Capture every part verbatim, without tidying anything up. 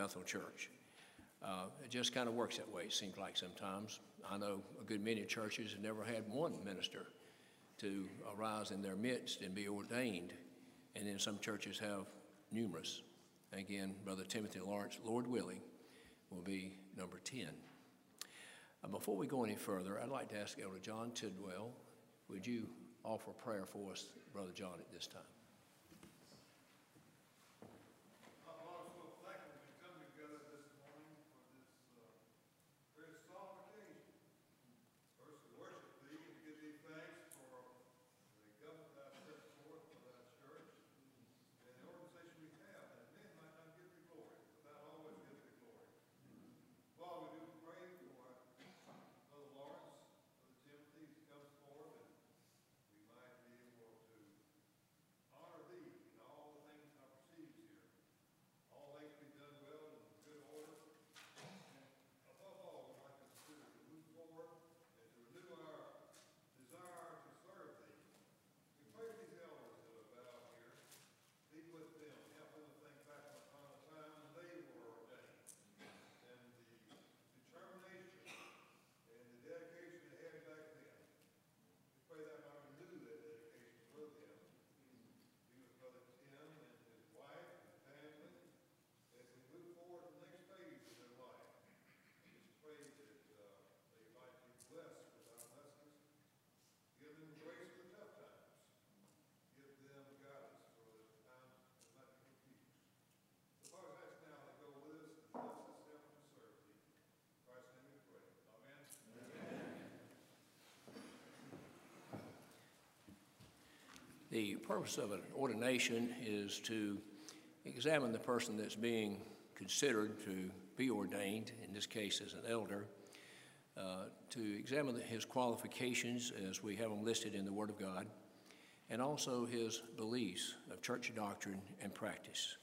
Bethel Church. Uh, it just kind of works that way, it seems like sometimes. I know a good many churches have never had one minister to arise in their midst and be ordained, and then some churches have numerous. Again, Brother Timothy Lawrence, Lord willing, will be number ten. Uh, before we go any further, I'd like to ask Elder John Tidwell, would you offer prayer for us, Brother John, at this time? The purpose of an ordination is to examine the person that's being considered to be ordained, in this case as an elder, uh, to examine his qualifications as we have them listed in the Word of God, and also his beliefs of church doctrine and practice.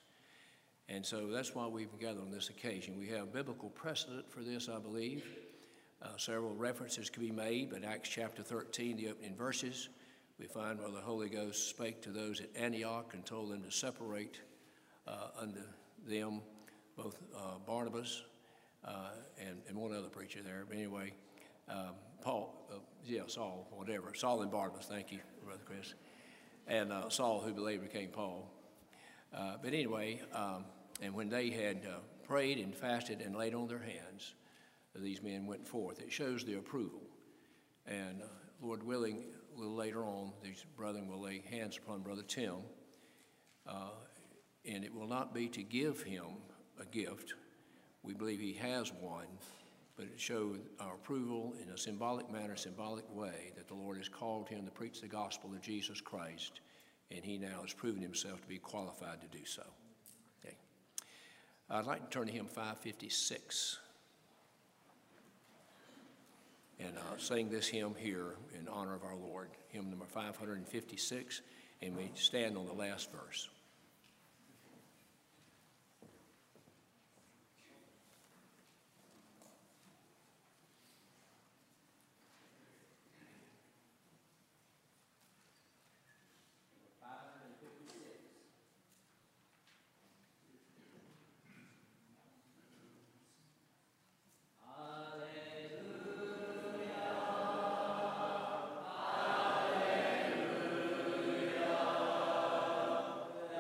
And so that's why we've gathered on this occasion. We have biblical precedent for this, I believe. Uh, several references can be made, but Acts chapter thirteen, the opening verses, we find where the Holy Ghost spake to those at Antioch and told them to separate uh, unto them both uh, Barnabas uh, and, and one other preacher there. But anyway, um, Paul, uh, yeah, Saul, whatever. Saul and Barnabas, thank you, Brother Chris. And uh, Saul, who later became Paul. Uh, but anyway, um, and when they had uh, prayed and fasted and laid on their hands, these men went forth. It shows the approval. And uh, Lord willing, a little later on, these brethren will lay hands upon Brother Tim, uh, and it will not be to give him a gift. We believe he has one, but it showed our approval in a symbolic manner, symbolic way, that the Lord has called him to preach the gospel of Jesus Christ, and he now has proven himself to be qualified to do so. Okay. I'd like to turn to hymn five fifty-six. And uh, sing this hymn here in honor of our Lord, hymn number five fifty-six, and we stand on the last verse. Hallelujah.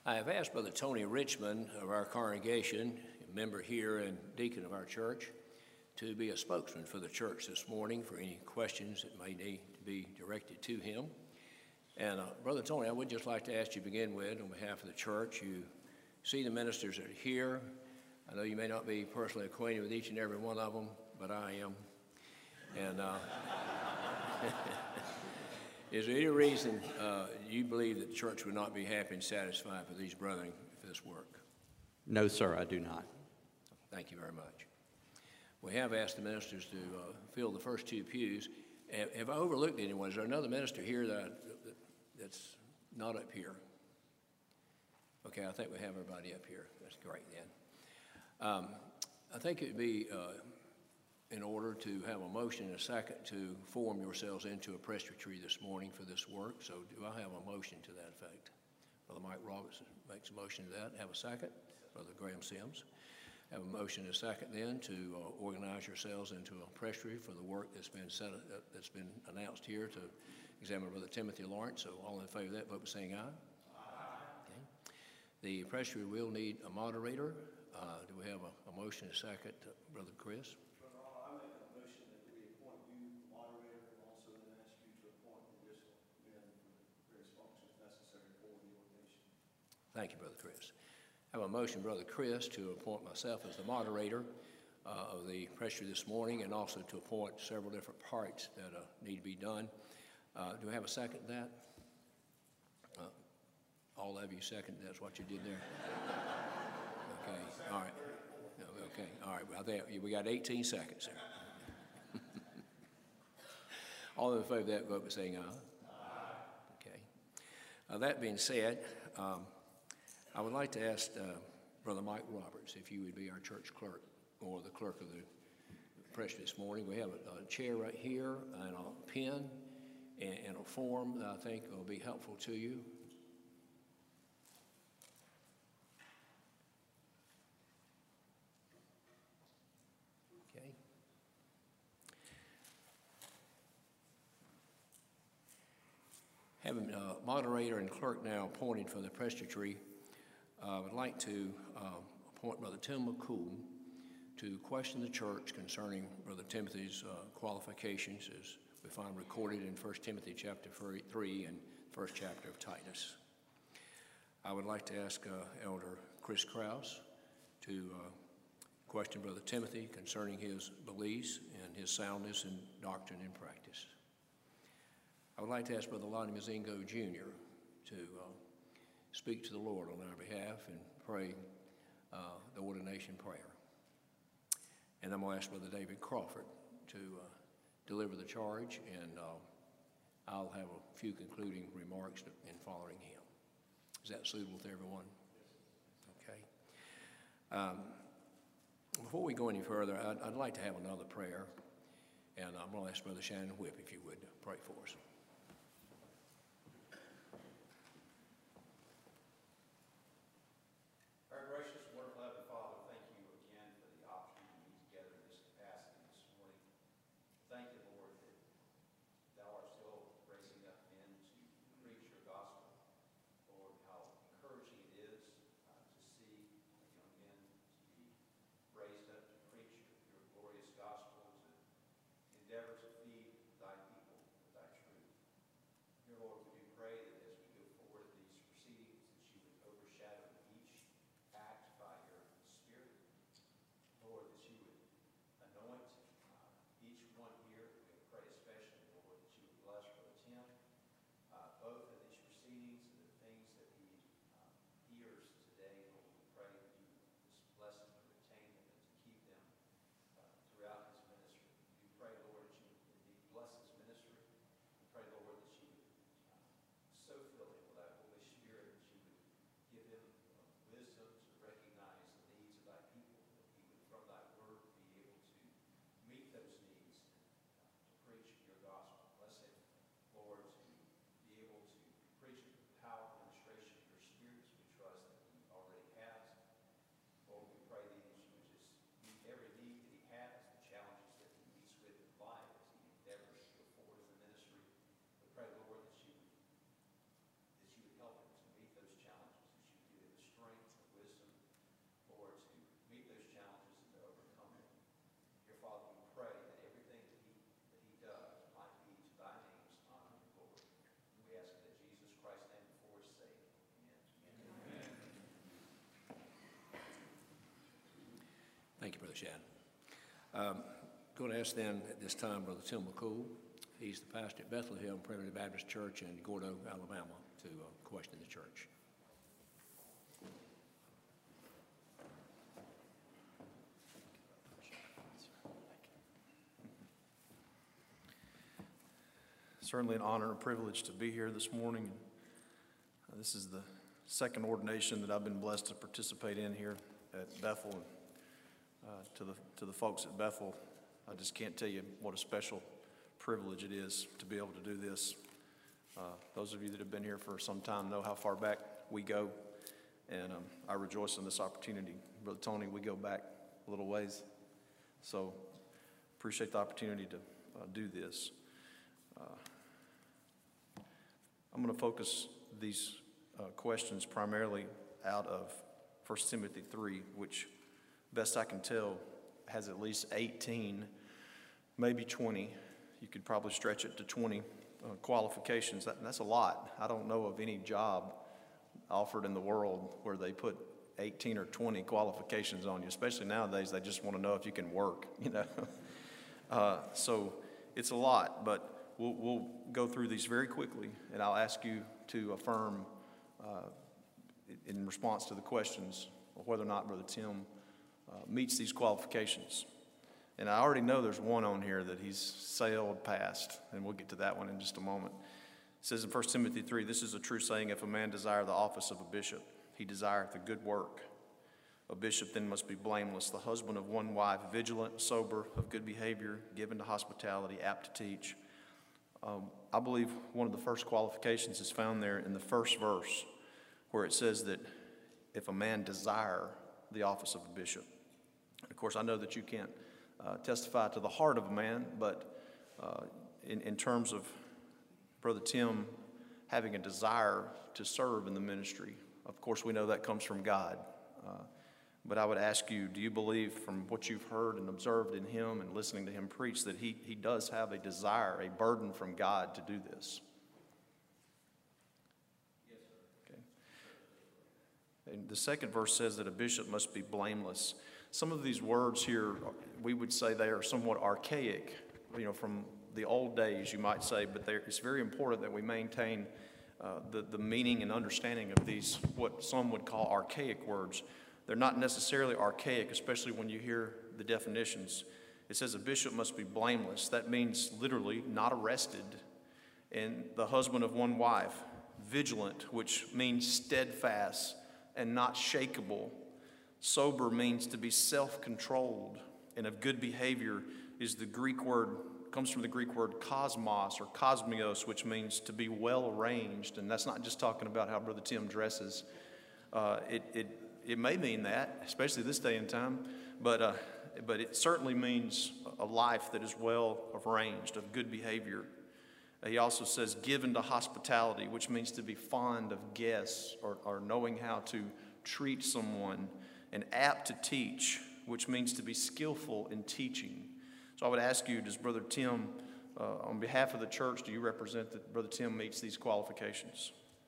I have asked Brother Tony Richmond of our congregation, a member here and deacon of our church, to be a spokesman for the church this morning for any questions that may need to be directed to him. And uh, Brother Tony, I would just like to ask you to begin with, on behalf of the church, you see the ministers that are here. I know you may not be personally acquainted with each and every one of them, but I am. And uh, is there any reason uh, you believe that the church would not be happy and satisfied with these brethren for this work? No, sir, I do not. Thank you very much. We have asked the ministers to uh, fill the first two pews. Have, have I overlooked anyone? Is there another minister here that, that that's not up here? Okay, I think we have everybody up here. That's great then. Um, I think it would be uh, in order to have a motion and a second to form yourselves into a presbytery this morning for this work. So do I have a motion to that effect? Brother Mike Robertson makes a motion to that. Have a second? Brother Graham Sims. Have a motion and a second then to uh, organize yourselves into a presbytery for the work that's been set, uh, that's been announced here to examine Brother Timothy Lawrence. So all in favor of that, vote by saying aye. Aye. Okay. The presbytery will need a moderator. Uh, do we have a, a motion and a second? Uh, Brother Chris? Thank you, Brother Chris. I have a motion, Brother Chris, to appoint myself as the moderator uh, of the presbytery this morning, and also to appoint several different parts that uh, need to be done. Uh, do we have a second to that? Uh, all of you second, that's what you did there? Okay, all right. Okay, all right. Well, I think we got eighteen seconds there. All in favor of that, vote by saying aye. Aye. Okay. Uh, that being said, um, I would like to ask uh, Brother Mike Roberts if you would be our church clerk or the clerk of the presbytery this morning. We have a, a chair right here and a pen and, and a form that I think will be helpful to you. Okay. Having uh, moderator and clerk now appointed for the presbytery, I uh, would like to uh, appoint Brother Tim McCool to question the church concerning Brother Timothy's uh, qualifications, as we find recorded in First Timothy chapter three and first chapter of Titus. I would like to ask uh, Elder Chris Krause to uh, question Brother Timothy concerning his beliefs and his soundness in doctrine and practice. I would like to ask Brother Lonnie Mazingo Junior to uh, speak to the Lord on our behalf and pray uh, the ordination prayer. And I'm going to ask Brother David Crawford to uh, deliver the charge, and uh, I'll have a few concluding remarks in following him. Is that suitable with everyone? Okay. Um, before we go any further, I'd, I'd like to have another prayer, and I'm going to ask Brother Shannon Whip, if you would, pray for us. Thank you, Brother Shannon. Um, going to ask then at this time Brother Tim McCool. He's the pastor at Bethlehem Primitive Baptist Church in Gordo, Alabama, to uh, question the church. Certainly an honor and privilege to be here this morning. Uh, this is the second ordination that I've been blessed to participate in here at Bethel. And, uh, to the to the folks at Bethel, I just can't tell you what a special privilege it is to be able to do this. Uh, those of you that have been here for some time know how far back we go, and um, I rejoice in this opportunity. Brother Tony, we go back a little ways, so appreciate the opportunity to uh, do this. Uh, I'm going to focus these uh, questions primarily out of First Timothy three, which, best I can tell, has at least eighteen, maybe twenty. You could probably stretch it to twenty uh, qualifications. That, that's a lot. I don't know of any job offered in the world where they put eighteen or twenty qualifications on you, especially nowadays. They just want to know if you can work, you know. uh, so it's a lot, but We'll, we'll go through these very quickly, and I'll ask you to affirm uh, in response to the questions whether or not Brother Tim uh, meets these qualifications. And I already know there's one on here that he's sailed past, and we'll get to that one in just a moment. It says in First Timothy three, this is a true saying, if a man desire the office of a bishop, he desireth a good work. A bishop then must be blameless, the husband of one wife, vigilant, sober, of good behavior, given to hospitality, apt to teach. Um, I believe one of the first qualifications is found there in the first verse, where it says that if a man desire the office of a bishop. Of course, I know that you can't uh, testify to the heart of a man, but uh, in, in terms of Brother Tim having a desire to serve in the ministry, of course, we know that comes from God. Uh, But I would ask you, do you believe from what you've heard and observed in him and listening to him preach that he, he does have a desire, a burden from God to do this? Yes, sir. Okay. And the second verse says that a bishop must be blameless. Some of these words here, we would say they are somewhat archaic, you know, from the old days, you might say, but it's very important that we maintain uh, the, the meaning and understanding of these, what some would call archaic words. They're not necessarily archaic, especially when you hear the definitions. It says a bishop must be blameless. That means literally not arrested, and the husband of one wife. Vigilant, which means steadfast and not shakeable. Sober means to be self-controlled, and of good behavior is the Greek word, comes from the Greek word cosmos or cosmios, which means to be well arranged. And that's not just talking about how Brother Tim dresses. Uh, it, it It may mean that, especially this day and time, but uh, but it certainly means a life that is well arranged, of good behavior. He also says given to hospitality, which means to be fond of guests or, or knowing how to treat someone, and apt to teach, which means to be skillful in teaching. So I would ask you, does Brother Tim, uh, on behalf of the church, do you represent that Brother Tim meets these qualifications?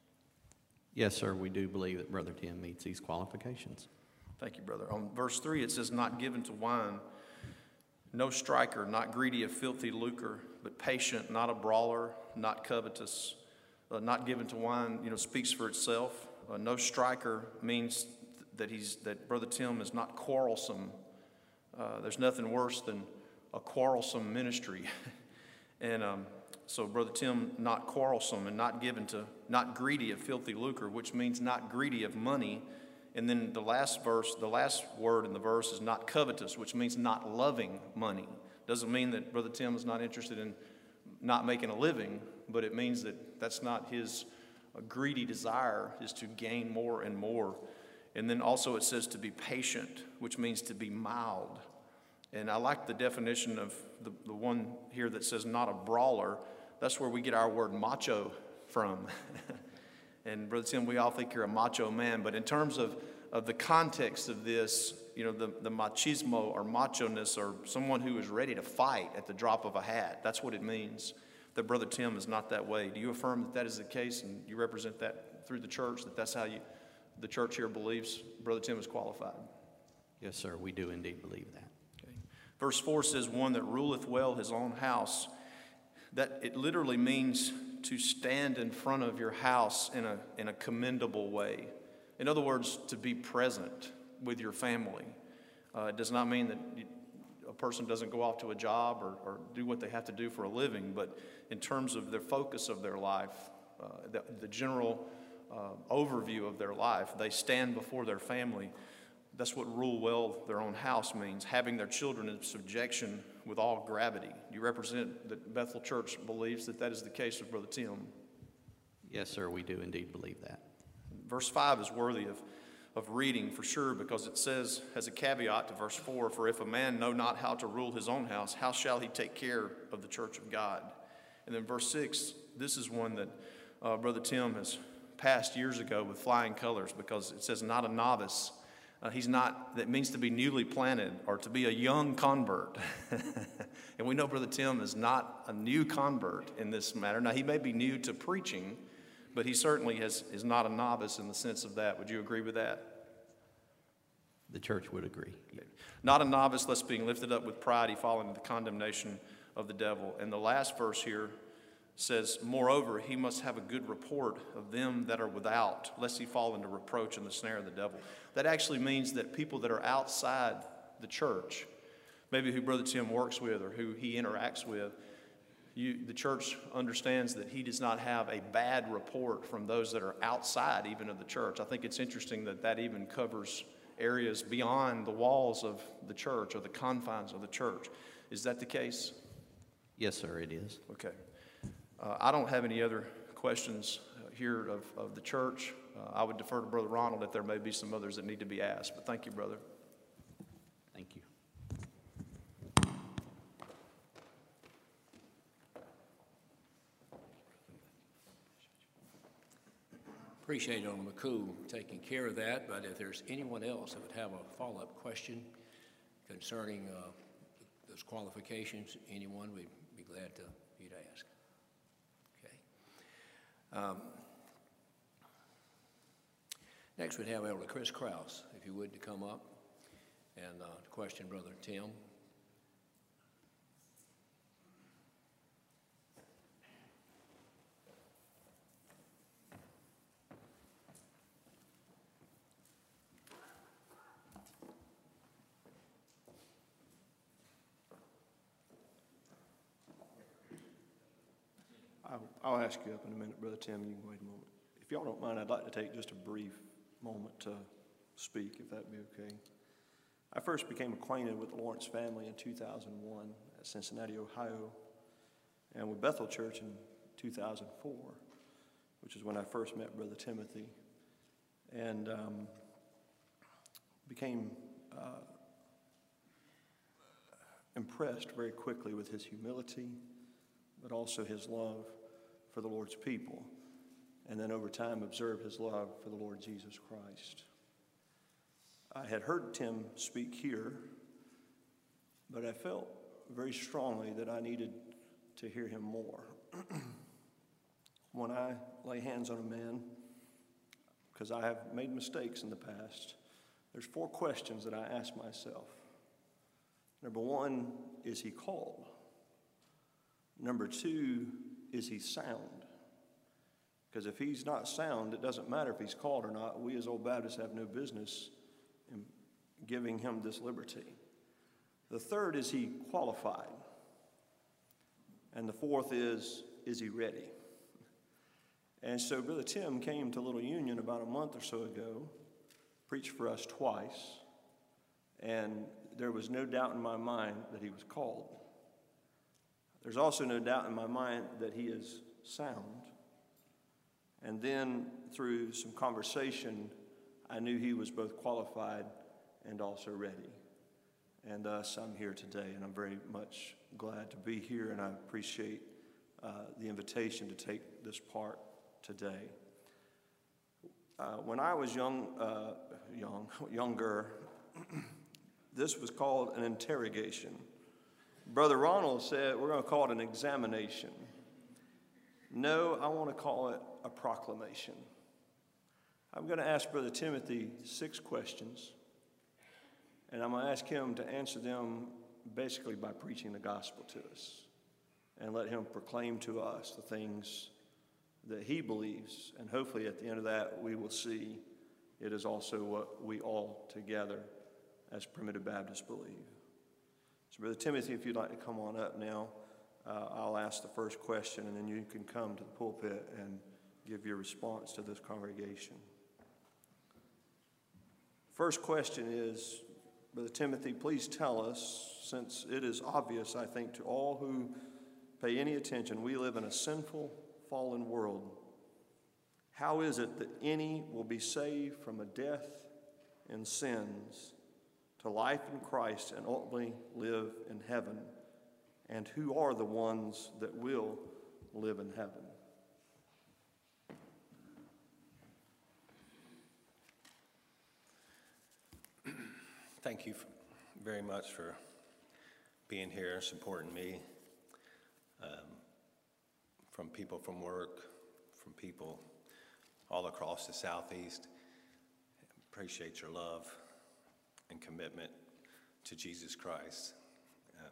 Yes, sir, we do believe that Brother Tim meets these qualifications. Thank you, brother. On verse three, it says, not given to wine, no striker, not greedy of filthy lucre, but patient, not a brawler, not covetous, uh, not given to wine, you know, speaks for itself. Uh, no striker means that he's that Brother Tim is not quarrelsome. Uh, there's nothing worse than a quarrelsome ministry. and um, so Brother Tim, not quarrelsome and not given to, not greedy of filthy lucre, which means not greedy of money. And then the last verse, the last word in the verse is not covetous, which means not loving money. Doesn't mean that Brother Tim is not interested in not making a living, but it means that that's not his uh, greedy desire, is to gain more and more. And then also it says to be patient, which means to be mild. And I like the definition of the, the one here that says not a brawler. That's where we get our word macho from. And Brother Tim, we all think you're a macho man, but in terms of, of the context of this, you know, the, the machismo or macho-ness, or someone who is ready to fight at the drop of a hat, that's what it means. That Brother Tim is not that way. Do you affirm that that is the case, and you represent that through the church, that that's how you, the church here believes Brother Tim is qualified? Yes, sir, we do indeed believe that. Okay. Verse four says, one that ruleth well his own house. That it literally means to stand in front of your house in a, in a commendable way. In other words, to be present with your family. Uh, it does not mean that you, a person doesn't go off to a job or, or do what they have to do for a living, but in terms of the focus of their life, uh, the, the general uh, overview of their life, they stand before their family. That's what rule well their own house means, having their children in subjection with all gravity. You represent that Bethel Church believes that that is the case with Brother Tim. Yes, sir, we do indeed believe that. Verse five is worthy of, of reading for sure, because it says, as a caveat to verse four, for if a man know not how to rule his own house, how shall he take care of the church of God? And then verse six, this is one that uh, Brother Tim has passed years ago with flying colors, because it says, not a novice. Uh, he's not, that means to be newly planted or to be a young convert. And we know Brother Tim is not a new convert in this matter. Now, he may be new to preaching, but he certainly has, is not a novice in the sense of that. Would you agree with that? The church would agree. Not a novice, lest being lifted up with pride, he fall into the condemnation of the devil. And the last verse here says, moreover, he must have a good report of them that are without, lest he fall into reproach and the snare of the devil. That actually means that people that are outside the church, maybe who Brother Tim works with or who he interacts with, you, the church understands that he does not have a bad report from those that are outside even of the church. I think it's interesting that that even covers areas beyond the walls of the church or the confines of the church. Is that the case? Yes, sir, it is. Okay. Uh, I don't have any other questions here of, of the church. Uh, I would defer to Brother Ronald if there may be some others that need to be asked. But thank you, brother. Thank you. Appreciate Elder McCool taking care of that, but if there's anyone else that would have a follow-up question concerning uh, those qualifications, anyone, we'd be glad to, for you to ask. Okay. Um, next, we'd have Elder Chris Krause, if you would, to come up and uh, to question Brother Tim. I'll ask you up in a minute, Brother Tim. You can wait a moment. If y'all don't mind, I'd like to take just a brief moment to speak, if that'd be okay. I first became acquainted with the Lawrence family in two thousand one at Cincinnati, Ohio, and with Bethel Church in two thousand four, which is when I first met Brother Timothy, and um, became uh, impressed very quickly with his humility, but also his love for the Lord's people, and then over time observed his love for the Lord Jesus Christ. I had heard Tim speak here, but I felt very strongly that I needed to hear him more. When I lay hands on a man, because I have made mistakes in the past, there's four questions that I ask myself. Number one, is he called? Number two, is he sound? Because if he's not sound, it doesn't matter if he's called or not. We as Old Baptists have no business in giving him this liberty. The third, is he qualified? And the fourth is, is he ready? And so Brother Tim came to Little Union about a month or so ago, preached for us twice, and there was no doubt in my mind that he was called. There's also no doubt in my mind that he is sound. And then through some conversation, I knew he was both qualified and also ready. And thus I'm here today, and I'm very much glad to be here, and I appreciate uh, the invitation to take this part today. Uh, when I was young, uh, young, younger, this was called an interrogation. Brother Ronald said, we're going to call it an examination. No, I want to call it a proclamation. I'm going to ask Brother Timothy six questions. And I'm going to ask him to answer them basically by preaching the gospel to us. And let him proclaim to us the things that he believes. And hopefully at the end of that, we will see it is also what we all together as Primitive Baptists believe. So Brother Timothy, if you'd like to come on up now, uh, I'll ask the first question, and then you can come to the pulpit and give your response to this congregation. First question is, Brother Timothy, please tell us, since it is obvious, I think, to all who pay any attention, we live in a sinful, fallen world. How is it that any will be saved from a death in sins to life in Christ and ultimately live in heaven? And who are the ones that will live in heaven? Thank you very much for being here and supporting me. Um, from people from work, from people all across the Southeast. Appreciate your love and commitment to Jesus Christ. Um,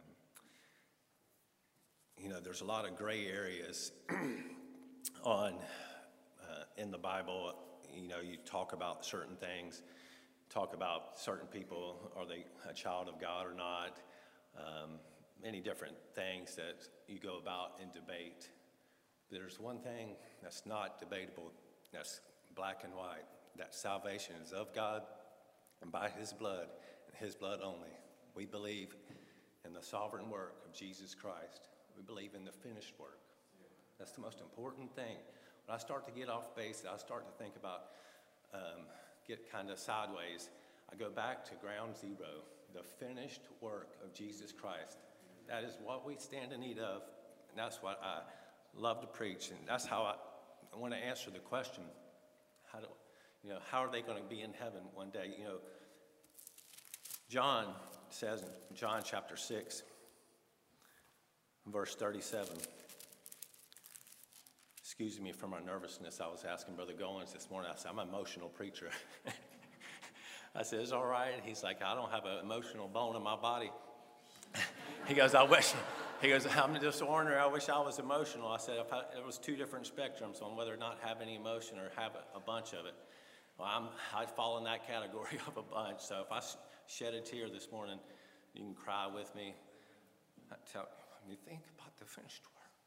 you know, there's a lot of gray areas on uh, in the Bible. You know, you talk about certain things, talk about certain people, are they a child of God or not? Um, many different things that you go about in debate. But there's one thing that's not debatable, that's black and white, that salvation is of God and by his blood, and his blood only. We believe in the sovereign work of Jesus Christ. We believe in the finished work. That's the most important thing. When I start to get off base, I start to think about, um, get kind of sideways, I go back to ground zero, the finished work of Jesus Christ. That is what we stand in need of, and that's what I love to preach, and that's how I, I want to answer the question, how do, you know, how are they going to be in heaven one day? You know, John says in John chapter six, verse thirty-seven, excuse me for my nervousness, I was asking Brother Goins this morning, I said, I'm an emotional preacher. I said, it's all right. He's like, I don't have an emotional bone in my body. He goes, I wish, he goes, I'm just ordinary, I wish I was emotional. I said, if I, there was two different spectrums on whether or not have any emotion or have a, a bunch of it. Well, I'm, I'd fall in that category of a bunch. So if I shed a tear this morning, you can cry with me. I tell you, think about the finished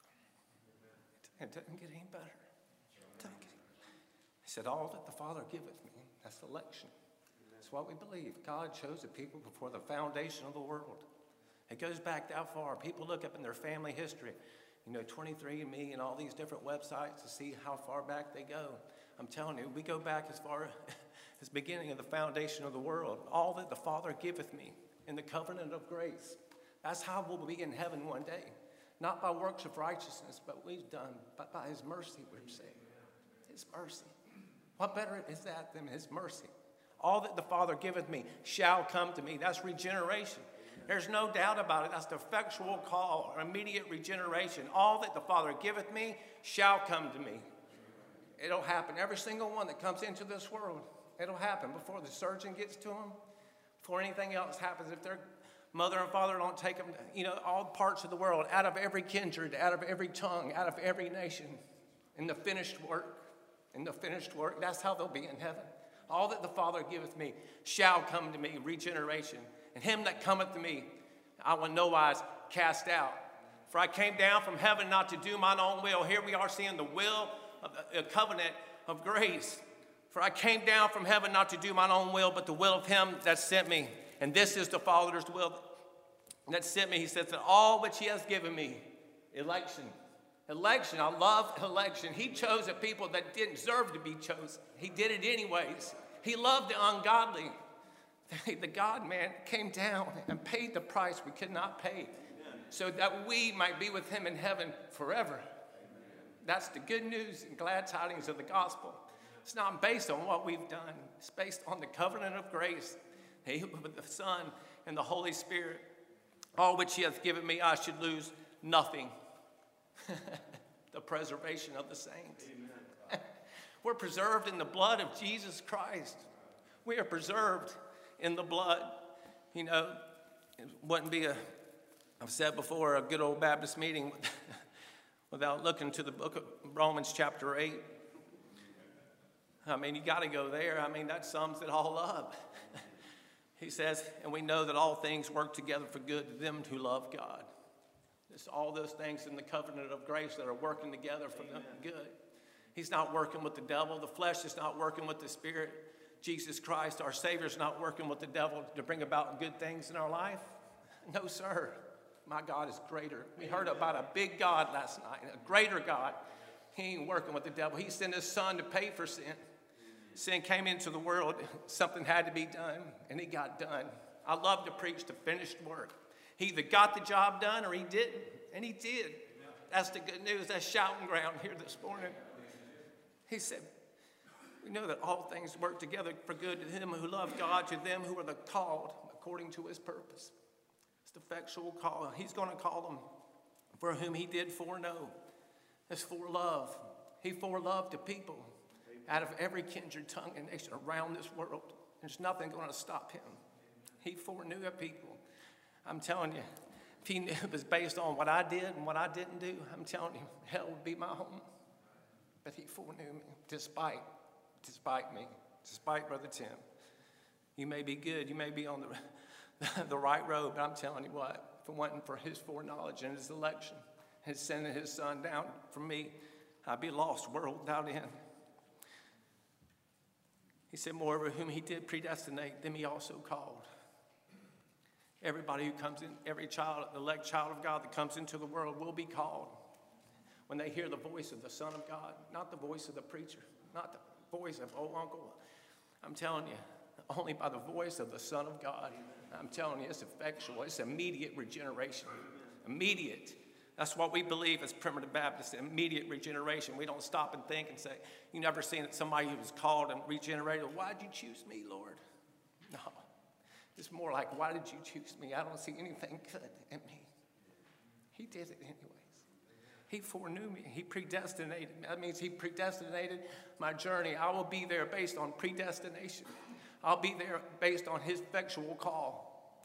work. It doesn't get any better. It doesn't get, he said, all that the Father giveth me, that's election. That's what we believe. God chose a people before the foundation of the world. It goes back that far. People look up in their family history, you know, twenty-three and me and all these different websites to see how far back they go. I'm telling you, we go back as far as the beginning of the foundation of the world. All that the Father giveth me in the covenant of grace. That's how we'll be in heaven one day. Not by works of righteousness, but we've done, but by his mercy we're saved. His mercy. What better is that than his mercy? All that the Father giveth me shall come to me. That's regeneration. There's no doubt about it. That's the effectual call, immediate regeneration. All that the Father giveth me shall come to me. It'll happen. Every single one that comes into this world, it'll happen before the surgeon gets to them, before anything else happens. If their mother and father don't take them, you know, all parts of the world, out of every kindred, out of every tongue, out of every nation, in the finished work, in the finished work, that's how they'll be in heaven. All that the Father giveth me shall come to me, regeneration. And him that cometh to me, I will no wise cast out. For I came down from heaven not to do mine own will. Here we are seeing the will of the covenant of grace. For I came down from heaven not to do mine own will, but the will of him that sent me. And this is the Father's will that sent me. He says that all which he has given me, election. Election, I love election. He chose a people that didn't deserve to be chosen. He did it anyways. He loved the ungodly. The God-man came down and paid the price we could not pay so that we might be with him in heaven forever. That's the good news and glad tidings of the gospel. It's not based on what we've done. It's based on the covenant of grace with the Son and the Holy Spirit. All which he hath given me, I should lose nothing. The preservation of the saints. We're preserved in the blood of Jesus Christ. We are preserved in the blood. you know, it wouldn't be a, I've said before, a good old Baptist meeting without looking to the book of Romans chapter eight. I mean, you got to go there. I mean, that sums it all up. He says, and we know that all things work together for good to them who love God. It's all those things in the covenant of grace that are working together for them good. He's not working with the devil. The flesh is not working with the spirit. Jesus Christ, our Savior, is not working with the devil to bring about good things in our life. No, sir. My God is greater. We heard about a big God last night, a greater God. He ain't working with the devil. He sent his son to pay for sin. Sin came into the world. Something had to be done, and it got done. I love to preach the finished work. He either got the job done or he didn't, and he did. That's the good news. That's shouting ground here this morning. He said, we know that all things work together for good to them who love God, to them who are the called according to his purpose. It's the effectual call. He's going to call them for whom he did foreknow. It's for love. He foreloved the people out of every kindred, tongue, and nation around this world. There's nothing going to stop him. He foreknew a people. I'm telling you, if he knew it was based on what I did and what I didn't do, I'm telling you, hell would be my home. But he foreknew me, despite, despite me, despite Brother Tim. You may be good, you may be on the, the right road, but I'm telling you what, if it wasn't for his foreknowledge and his election, his sending his son down for me, I'd be lost, world without end. He said, moreover, whom he did predestinate, them he also called. Everybody who comes in, every child, elect child of God that comes into the world will be called when they hear the voice of the Son of God, not the voice of the preacher, not the voice of old uncle. I'm telling you, only by the voice of the Son of God. I'm telling you, it's effectual. It's immediate regeneration. Immediate. That's what we believe as Primitive Baptists, immediate regeneration. We don't stop and think and say, you never seen somebody who was called and regenerated. Why did you choose me, Lord? No. It's more like, why did you choose me? I don't see anything good in me. He did it anyways. He foreknew me. He predestinated me. That means he predestinated my journey. I will be there based on predestination. I'll be there based on his effectual call.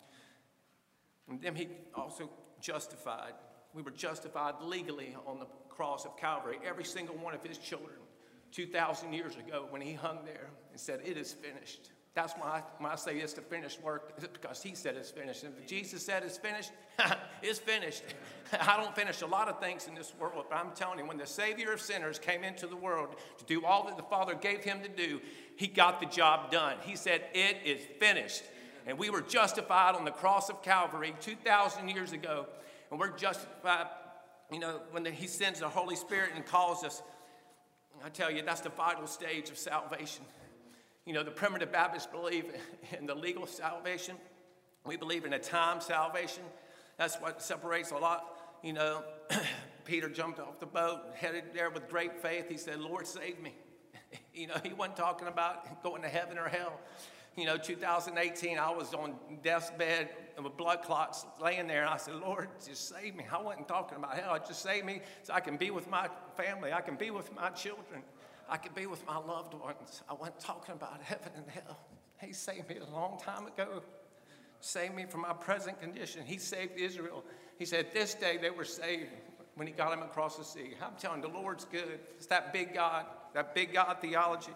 And then he also justified. We were justified legally on the cross of Calvary. Every single one of his children, two thousand years ago when he hung there and said, it is finished. That's why I, when I say it's the finished work, it's because he said it's finished. And if Jesus said it's finished, it's finished. I don't finish a lot of things in this world, but I'm telling you, when the Savior of sinners came into the world to do all that the Father gave him to do, he got the job done. He said, it is finished. And we were justified on the cross of Calvary two thousand years ago. And we're justified, you know, when the, he sends the Holy Spirit and calls us. I tell you, that's the vital stage of salvation. You know, the Primitive Baptists believe in the legal salvation. We believe in a time salvation. That's what separates a lot. You know, Peter jumped off the boat, headed there with great faith. He said, Lord, save me. You know, he wasn't talking about going to heaven or hell. You know, two thousand eighteen, I was on death's bed with blood clots laying there. And I said, Lord, just save me. I wasn't talking about hell. Just save me so I can be with my family. I can be with my children. I could be with my loved ones. I wasn't talking about heaven and hell. He saved me a long time ago. Saved me from my present condition. He saved Israel. He said this day they were saved when he got them across the sea. I'm telling you, the Lord's good. It's that big God, that big God theology.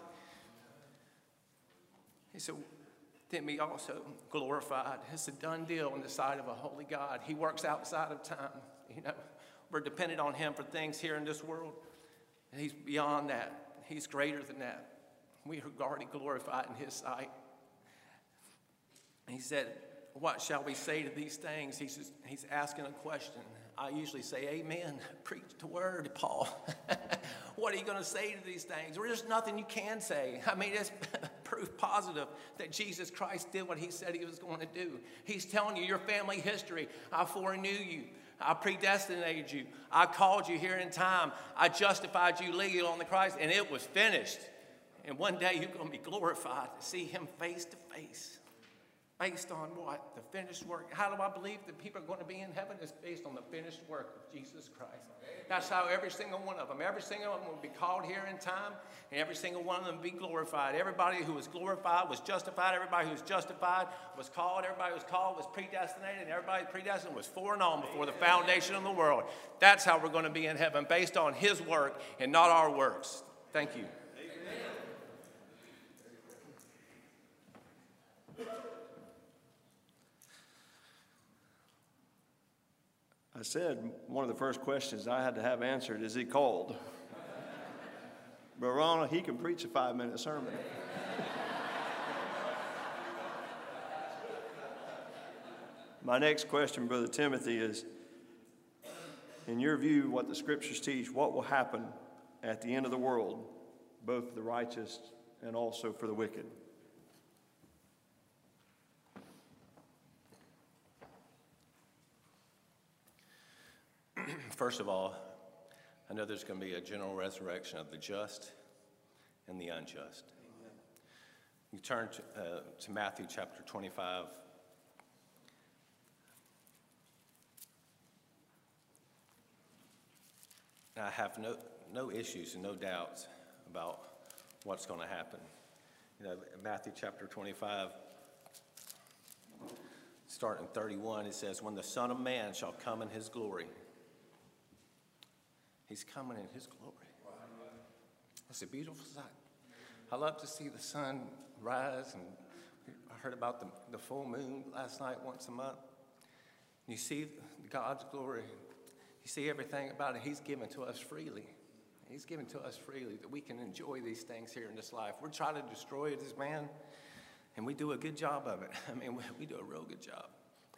He said, then we also glorified. It's a done deal on the side of a holy God. He works outside of time. You know, we're dependent on him for things here in this world. And he's beyond that. He's greater than that. We are already glorified in his sight. He said, what shall we say to these things? He's, just, he's asking a question. I usually say, amen. Preach the word, Paul. What are you going to say to these things? Well, there's nothing you can say. I mean, it's proof positive that Jesus Christ did what he said he was going to do. He's telling you your family history. I foreknew you. I predestinated you. I called you here in time. I justified you legally on the cross, and it was finished. And one day you're going to be glorified to see him face to face. Based on what? The finished work. How do I believe that people are going to be in heaven? It's based on the finished work of Jesus Christ. That's how every single one of them, every single one of them will be called here in time, and every single one of them will be glorified. Everybody who was glorified was justified. Everybody who was justified was called. Everybody who was called was predestinated, and everybody predestined was foreknown before the foundation of the world. That's how we're going to be in heaven, based on his work and not our works. Thank you. I said one of the first questions I had to have answered, is he called? But Ronald, he can preach a five-minute sermon. My next question, Brother Timothy, is, in your view, what the scriptures teach, what will happen at the end of the world, both for the righteous and also for the wicked? First of all, I know there's going to be a general resurrection of the just and the unjust. Amen. You turn to, uh, to Matthew chapter twenty-five. I have no, no issues and no doubts about what's going to happen. You know, Matthew chapter twenty-five, starting thirty-one, it says, when the Son of Man shall come in his glory. He's coming in his glory. It's a beautiful sight. I love to see the sun rise, and I heard about the, the full moon last night once a month. You see God's glory. You see everything about it. He's given to us freely. He's given to us freely that we can enjoy these things here in this life. We're trying to destroy it as man, and we do a good job of it. I mean, we, we do a real good job.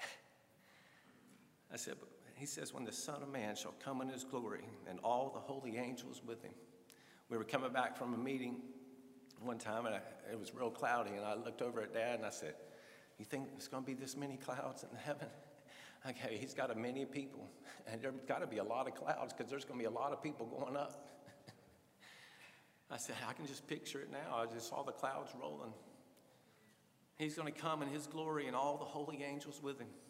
I said, but he says, when the Son of Man shall come in his glory and all the holy angels with him. We were coming back from a meeting one time, and I, it was real cloudy, and I looked over at Dad, and I said, you think there's going to be this many clouds in heaven? Okay, he's got a many people, and there's got to be a lot of clouds because there's going to be a lot of people going up. I said, I can just picture it now. I just saw the clouds rolling. He's going to come in his glory and all the holy angels with him.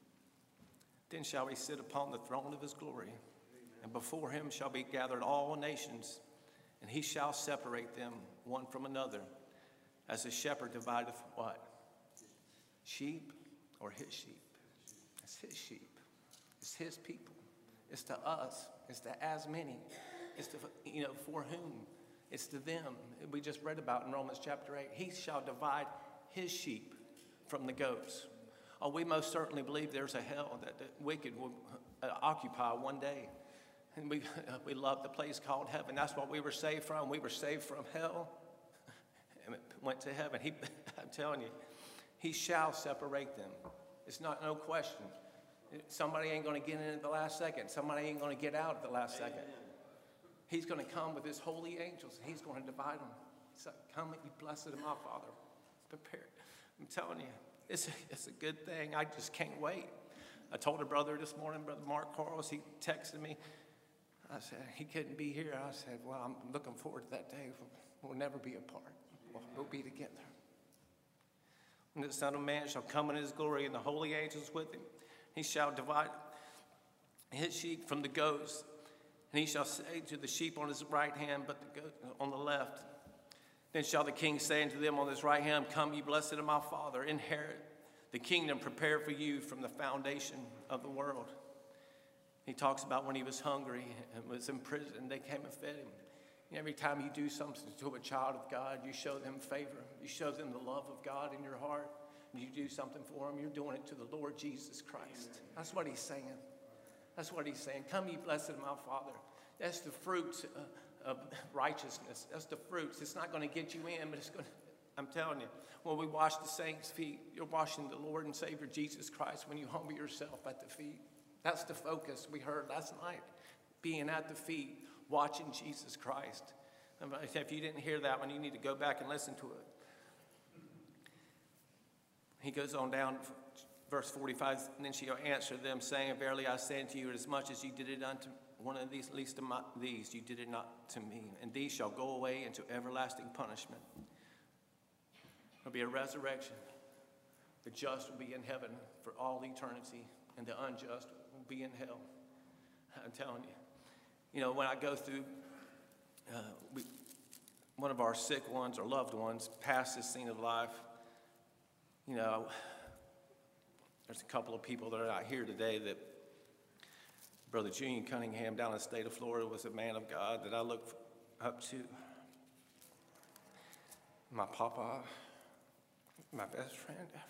Then shall he sit upon the throne of his glory, and before him shall be gathered all nations, and he shall separate them one from another, as a shepherd divideth what? Sheep or his sheep? It's his sheep. It's his people. It's to us. It's to as many. It's to, you know, for whom? It's to them. We just read about in Romans chapter eight. He shall divide his sheep from the goats. Oh, we most certainly believe there's a hell that the wicked will uh, occupy one day. And we, uh, we love the place called heaven. That's what we were saved from. We were saved from hell and went to heaven. He, I'm telling you, he shall separate them. It's not no question. Somebody ain't going to get in at the last second. Somebody ain't going to get out at the last Amen. second. He's going to come with his holy angels. He's going to divide them. He's like, come and be blessed of my Father. Prepare. I'm telling you. It's a, it's a good thing. I just can't wait. I told a brother this morning, Brother Mark Quarles, he texted me. I said, he couldn't be here. I said, well, I'm looking forward to that day. We'll, we'll never be apart. We'll, we'll be together. When the Son of Man shall come in his glory and the holy angels with him, he shall divide his sheep from the goats. And he shall say to the sheep on his right hand, but the goat on the left. Then shall the king say unto them on his right hand, come, ye blessed of my Father, inherit the kingdom prepared for you from the foundation of the world. He talks about when he was hungry and was in prison, they came and fed him. And every time you do something to a child of God, you show them favor. You show them the love of God in your heart. You do something for them, you're doing it to the Lord Jesus Christ. Amen. That's what he's saying. That's what he's saying. Come, ye blessed of my Father. That's the fruits uh, of righteousness. That's the fruits. It's not going to get you in, but it's going to, I'm telling you, when we wash the saints' feet, you're washing the Lord and Savior Jesus Christ when you humble yourself at the feet. That's the focus we heard last night, being at the feet, watching Jesus Christ. If you didn't hear that one, you need to go back and listen to it. He goes on down, verse forty-five, and then shall answer them, saying, verily I say unto you, as much as you did it unto one of these, least of my, these, you did it not to me. And these shall go away into everlasting punishment. There'll be a resurrection. The just will be in heaven for all eternity, and the unjust will be in hell. I'm telling you. You know, when I go through, uh, we, one of our sick ones or loved ones past this scene of life, you know, there's a couple of people that are out here today that Brother Julian Cunningham down in the state of Florida was a man of God that I look up to. My papa, my best friend ever.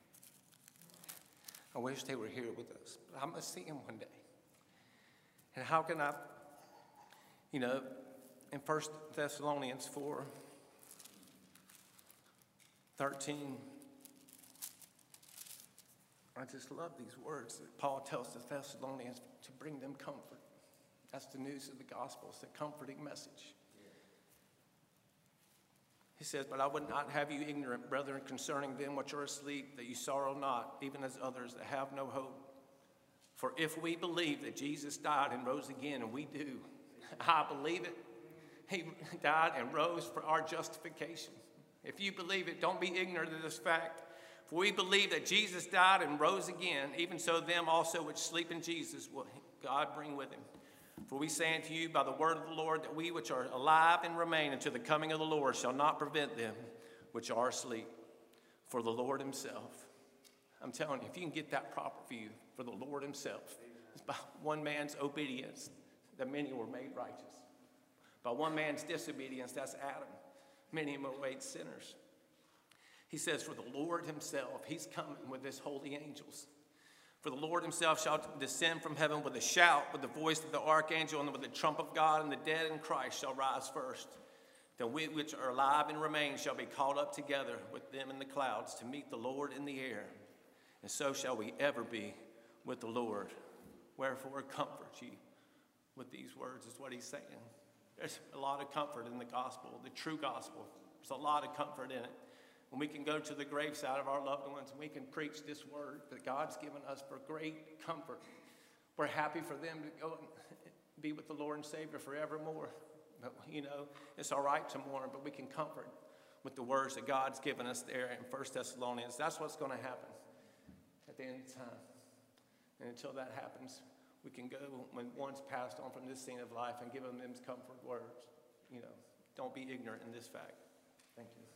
I wish they were here with us, but I'm going to see him one day. And how can I, you know, in First Thessalonians four thirteen, I just love these words that Paul tells the Thessalonians to bring them comfort. That's the news of the gospel. It's a comforting message. He says, but I would not have you ignorant, brethren, concerning them which are asleep, that you sorrow not, even as others that have no hope. For if we believe that Jesus died and rose again, and we do, I believe it, he died and rose for our justification. If you believe it, don't be ignorant of this fact. For we believe that Jesus died and rose again, even so them also which sleep in Jesus will God bring with him. For we say unto you by the word of the Lord, that we which are alive and remain until the coming of the Lord shall not prevent them which are asleep. For the Lord himself, I'm telling you, if you can get that proper view, for the Lord himself, it's by one man's obedience that many were made righteous. By one man's disobedience, that's Adam, many were made sinners. He says, for the Lord himself, he's coming with his holy angels. For the Lord himself shall descend from heaven with a shout, with the voice of the archangel, and with the trump of God, and the dead in Christ shall rise first. Then we which are alive and remain shall be caught up together with them in the clouds to meet the Lord in the air. And so shall we ever be with the Lord. Wherefore comfort ye with these words, is what he's saying. There's a lot of comfort in the gospel, the true gospel. There's a lot of comfort in it. When we can go to the graveside of our loved ones and we can preach this word that God's given us for great comfort. We're happy for them to go and be with the Lord and Savior forevermore. But, you know, it's all right to mourn, but we can comfort with the words that God's given us there in First Thessalonians. That's what's going to happen at the end of time. And until that happens, we can go when one's passed on from this scene of life and give them those comfort words. You know, don't be ignorant in this fact. Thank you.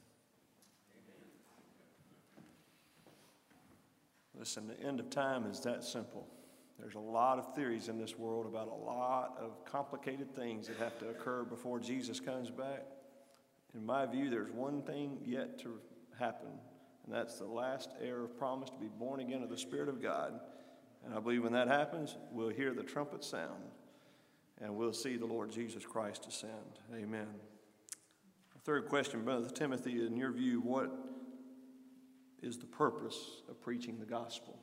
Listen, the end of time is that simple. There's a lot of theories in this world about a lot of complicated things that have to occur before Jesus comes back. In my view, there's one thing yet to happen, and that's the last heir of promise to be born again of the Spirit of God. And I believe when that happens, we'll hear the trumpet sound, and we'll see the Lord Jesus Christ ascend. Amen. Third question, Brother Timothy, in your view, what is the purpose of preaching the gospel?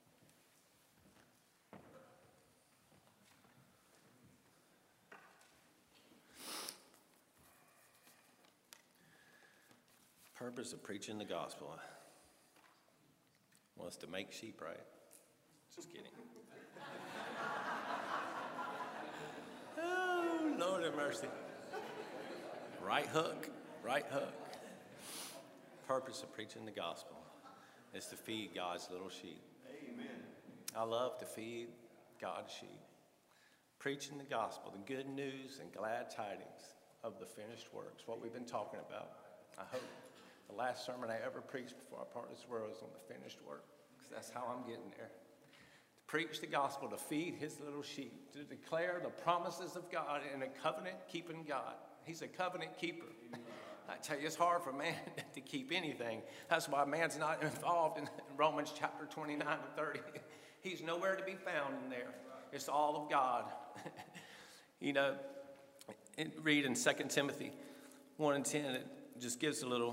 Purpose of preaching the gospel was to make sheep, right? Just kidding. Oh, Lord have mercy. Right hook, right hook. Purpose of preaching the gospel is to feed God's little sheep. Amen. I love to feed God's sheep. Preaching the gospel, the good news and glad tidings of the finished works, what we've been talking about. I hope the last sermon I ever preached before I part this world was on the finished work, because that's how I'm getting there. To preach the gospel, to feed his little sheep, to declare the promises of God in a covenant-keeping God. He's a covenant keeper. I tell you, it's hard for man to keep anything. That's why man's not involved in Romans chapter twenty-nine and thirty. He's nowhere to be found in there. It's all of God. You know, read in Second Timothy one and ten, it just gives a little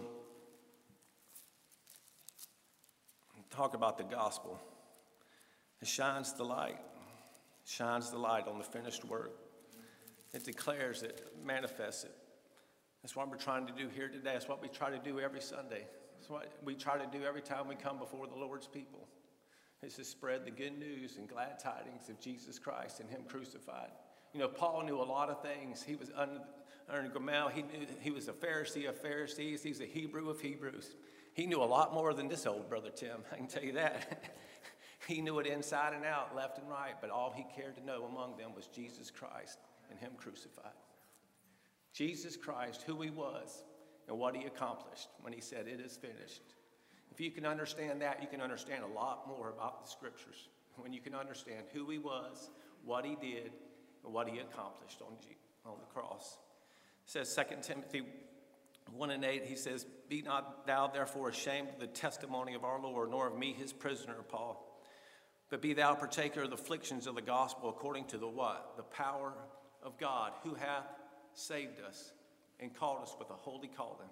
talk about the gospel. It shines the light, shines the light on the finished work. It declares it, manifests it. That's what we're trying to do here today. That's what we try to do every Sunday. That's what we try to do every time we come before the Lord's people. It's to spread the good news and glad tidings of Jesus Christ and him crucified. You know, Paul knew a lot of things. He was under, under Gamaliel. He knew he was a Pharisee of Pharisees. He's a Hebrew of Hebrews. He knew a lot more than this old Brother Tim, I can tell you that. He knew it inside and out, left and right, but all he cared to know among them was Jesus Christ and him crucified. Jesus Christ, who he was and what he accomplished when he said, "It is finished." If you can understand that, you can understand a lot more about the scriptures. When you can understand who he was, what he did, and what he accomplished on, G- on the cross. It says Second Timothy one and eight, he says, "Be not thou therefore ashamed of the testimony of our Lord, nor of me his prisoner," Paul. "But be thou partaker of the afflictions of the gospel according to the" what? "The power of God, who hath saved us and called us with a holy calling,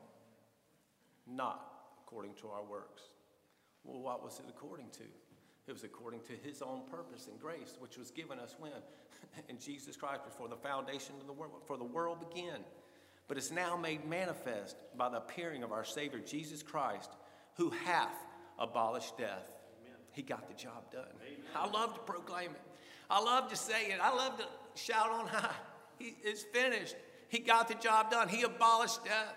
not according to our works." Well, what was it according to? It was according to his own purpose and grace, which was given us when? In Jesus Christ, before the foundation of the world, before the world began. But it's now made manifest by the appearing of our Savior, Jesus Christ, who hath abolished death. Amen. He got the job done. Amen. I love to proclaim it. I love to say it. I love to shout on high. He, it's finished. He got the job done. He abolished death.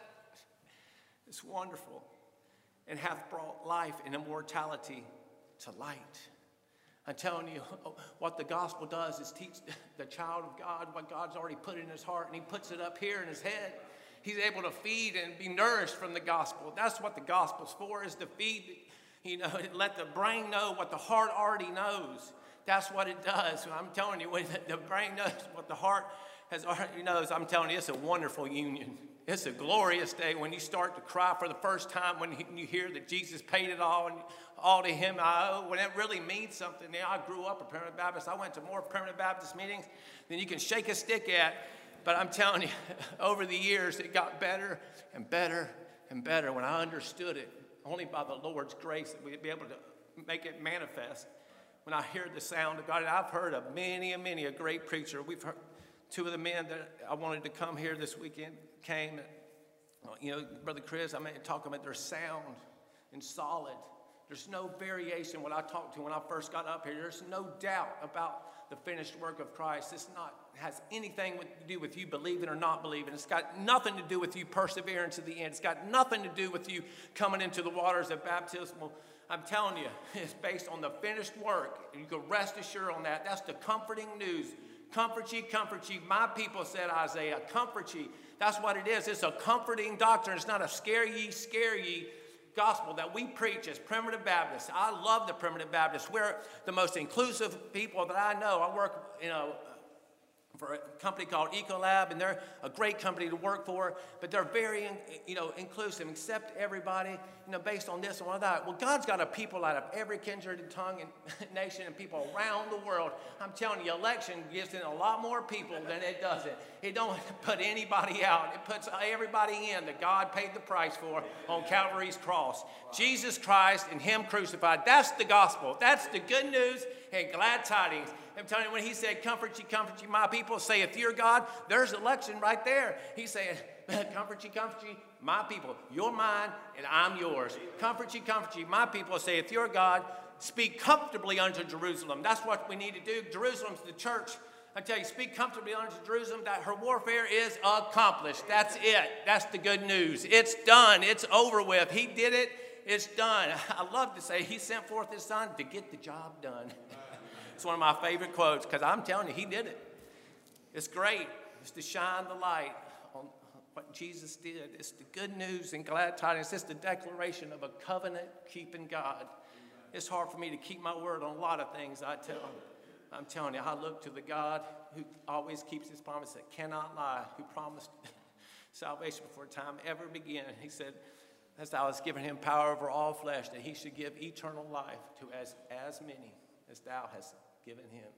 It's wonderful. And hath brought life and immortality to light. I'm telling you, what the gospel does is teach the child of God what God's already put in his heart, and he puts it up here in his head. He's able to feed and be nourished from the gospel. That's what the gospel's for, is to feed, you know, let the brain know what the heart already knows. That's what it does. I'm telling you, when the brain knows what the heart has already knows, I'm telling you, it's a wonderful union. It's a glorious day when you start to cry for the first time, when you hear that Jesus paid it all and all to him I owe, when it really means something. Now, I grew up a Primitive Baptist. I went to more Primitive Baptist meetings than you can shake a stick at. But I'm telling you, over the years, it got better and better and better when I understood it. Only by the Lord's grace that we'd be able to make it manifest. When I hear the sound of God, and I've heard of many and many a great preacher. We've heard two of the men that I wanted to come here this weekend came. You know, Brother Chris, I mean, talking about their sound and solid. There's no variation. When I talked to when I first got up here, there's no doubt about the finished work of Christ. It's not has anything with, to do with you believing or not believing. It's got nothing to do with you persevering to the end. It's got nothing to do with you coming into the waters of baptismal. I'm telling you, it's based on the finished work, and you can rest assured on that. That's the comforting news. Comfort ye, comfort ye. My people, said Isaiah, comfort ye. That's what it is. It's a comforting doctrine. It's not a scare ye, scare ye gospel that we preach as Primitive Baptists. I love the Primitive Baptists. We're the most inclusive people that I know. I work, you know, for a company called Ecolab, and they're a great company to work for, but they're very, you know, inclusive, accept everybody, you know, based on this and all that. Well, God's got a people out of every kindred and tongue and nation and people around the world. I'm telling you, election gives in a lot more people than it doesn't. It don't put anybody out. It puts everybody in that God paid the price for on Calvary's cross. Jesus Christ and him crucified. That's the gospel. That's the good news and glad tidings. I'm telling you, when he said, comfort ye, comfort ye, my people, saith your God, there's election right there. He's saying, comfort ye, comfort ye, my people, you're mine and I'm yours. Comfort ye, comfort ye, my people, saith your God, speak comfortably unto Jerusalem. That's what we need to do. Jerusalem's the church. I tell you, speak comfortably unto Jerusalem, that her warfare is accomplished. That's it. That's the good news. It's done. It's over with. He did it. It's done. I love to say he sent forth his son to get the job done. It's one of my favorite quotes, because I'm telling you, he did it. It's great. It's to shine the light on what Jesus did. It's the good news and glad tidings. It's the declaration of a covenant-keeping God. It's hard for me to keep my word on a lot of things I tell him. I'm telling you, I look to the God who always keeps his promise, that cannot lie, who promised salvation before time ever began. He said, as thou hast given him power over all flesh, that he should give eternal life to as, as many as thou hast given him.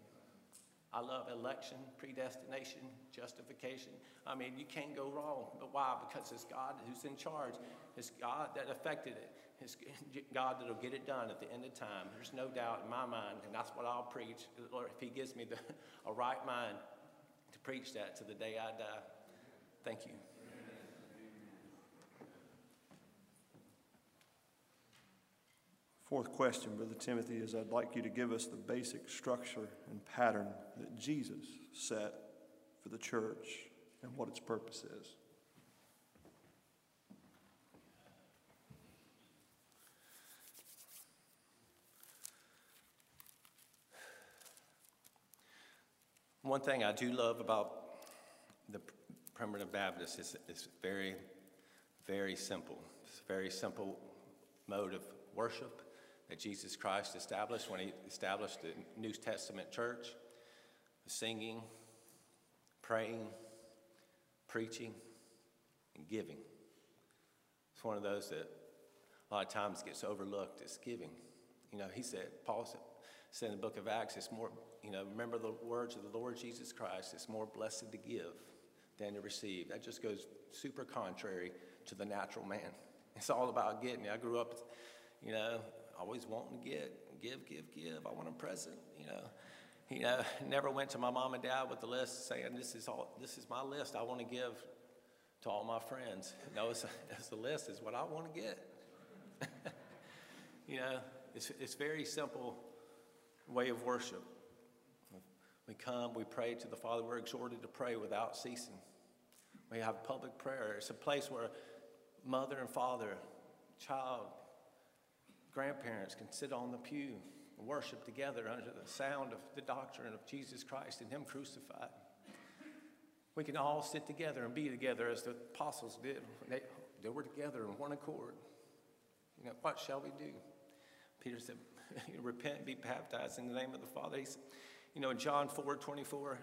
I love election, predestination, justification. I mean, you can't go wrong. But why? Because it's God who's in charge. It's God that affected it. It's God that'll get it done at the end of time. There's no doubt in my mind, and that's what I'll preach. Lord, if he gives me the, a right mind to preach that to the day I die. Thank you. Fourth question, Brother Timothy, is I'd like you to give us the basic structure and pattern that Jesus set for the church and what its purpose is. One thing I do love about the Primitive Baptist is, is very, very simple. It's a very simple mode of worship that Jesus Christ established when he established the New Testament church. Singing, praying, preaching, and giving. It's one of those that a lot of times gets overlooked. It's giving. You know, he said, Paul said, said in the book of Acts, it's more, you know, remember the words of the Lord Jesus Christ, it's more blessed to give than to receive. That just goes super contrary to the natural man. It's all about getting. I grew up, you know, always wanting to get, give, give, give. I want a present, you know. You know, never went to my mom and dad with the list saying, this is all, this is my list I want to give to all my friends. No, it's, it's the list is what I want to get. You know, it's, it's very simple way of worship. We come, we pray to the Father. We're exhorted to pray without ceasing. We have public prayer. It's a place where mother and father, child, grandparents can sit on the pew and worship together under the sound of the doctrine of Jesus Christ and him crucified. We can all sit together and be together as the apostles did. They, they were together in one accord. You know, what shall we do? Peter said, repent and be baptized in the name of the Father. He's, you know, in John four twenty-four,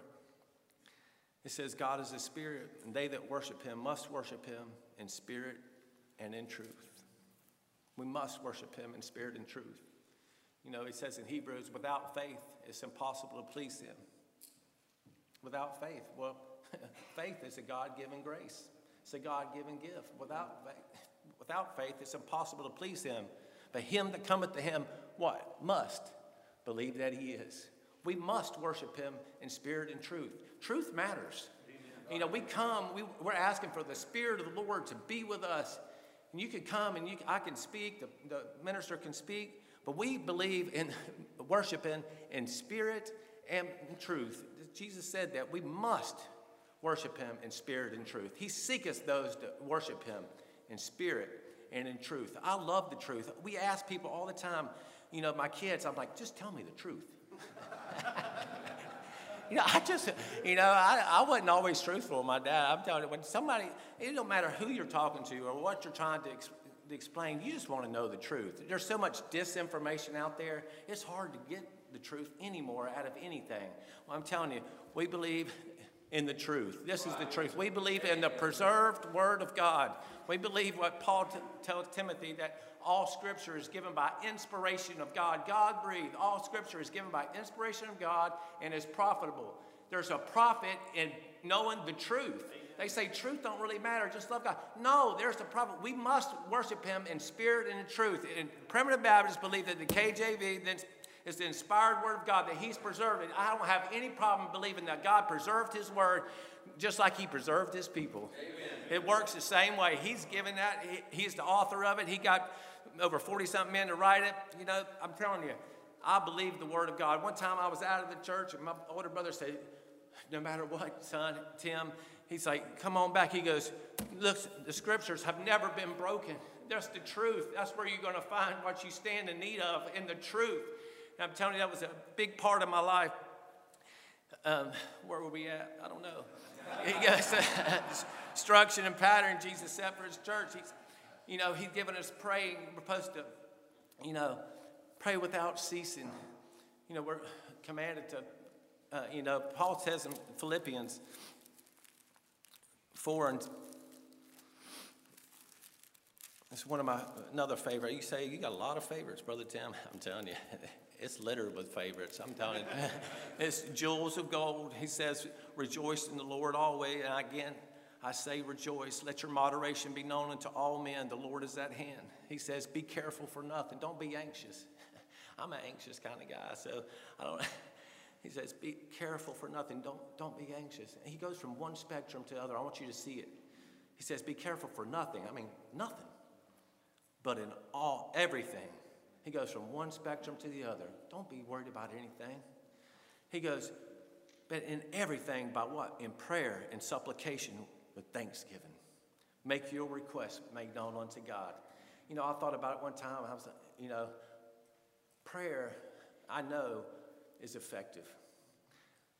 it says, God is a spirit, and they that worship him must worship him in spirit and in truth. We must worship him in spirit and truth. You know, he says in Hebrews, without faith, it's impossible to please him. Without faith, well, faith is a God-given grace. It's a God-given gift. Without faith, without faith, it's impossible to please him. But him that cometh to him, what? Must believe that he is. We must worship him in spirit and truth. Truth matters. You know, we come, we, we're asking for the Spirit of the Lord to be with us. And you can come and you, I can speak, the, the minister can speak, but we believe in worshiping in spirit and in truth. Jesus said that we must worship him in spirit and truth. He seeketh those to worship him in spirit and in truth. I love the truth. We ask people all the time, you know, my kids, I'm like, just tell me the truth. You know, I just, you know, I, I wasn't always truthful with my dad. I'm telling you, when somebody, it don't matter who you're talking to or what you're trying to, ex, to explain, you just want to know the truth. There's so much disinformation out there, it's hard to get the truth anymore out of anything. Well, I'm telling you, we believe in the truth. This is the truth. We believe in the preserved Word of God. We believe what Paul t- tells Timothy, that all Scripture is given by inspiration of God. God breathed. All Scripture is given by inspiration of God and is profitable. There's a profit in knowing the truth. They say truth don't really matter, just love God. No, there's the profit. We must worship him in spirit and in truth. And Primitive Baptists believe that the K J V is the inspired Word of God, that he's preserved it. I don't have any problem believing that God preserved his Word just like he preserved his people. Amen. It works the same way. He's given that. He, he's the author of it. He got over forty-something men to write it. You know, I'm telling you, I believe the Word of God. One time I was out of the church, and my older brother said, no matter what, son, Tim, he's like, come on back. He goes, look, the Scriptures have never been broken. That's the truth. That's where you're going to find what you stand in need of, in the truth. And I'm telling you, that was a big part of my life. Um, where were we at? I don't know. He goes, instruction and pattern Jesus set for his church. He's, you know, he's given us praying. We're supposed to, you know, pray without ceasing. You know, we're commanded to, uh, you know, Paul says in Philippians four, and it's one of my, another favorite. You say, you got a lot of favorites, Brother Tim. I'm telling you, it's littered with favorites. I'm telling you, it's jewels of gold. He says, rejoice in the Lord always. And again, I say rejoice. Let your moderation be known unto all men. The Lord is at hand. He says, be careful for nothing. Don't be anxious. I'm an anxious kind of guy, so I don't. He says, be careful for nothing. Don't, don't be anxious. And he goes from one spectrum to the other. I want you to see it. He says, be careful for nothing. I mean, nothing. But in all, everything. He goes from one spectrum to the other. Don't be worried about anything. He goes, but in everything, by what? In prayer and supplication with thanksgiving. Make your requests made known unto God. You know, I thought about it one time. I was, you know, prayer, I know, is effective.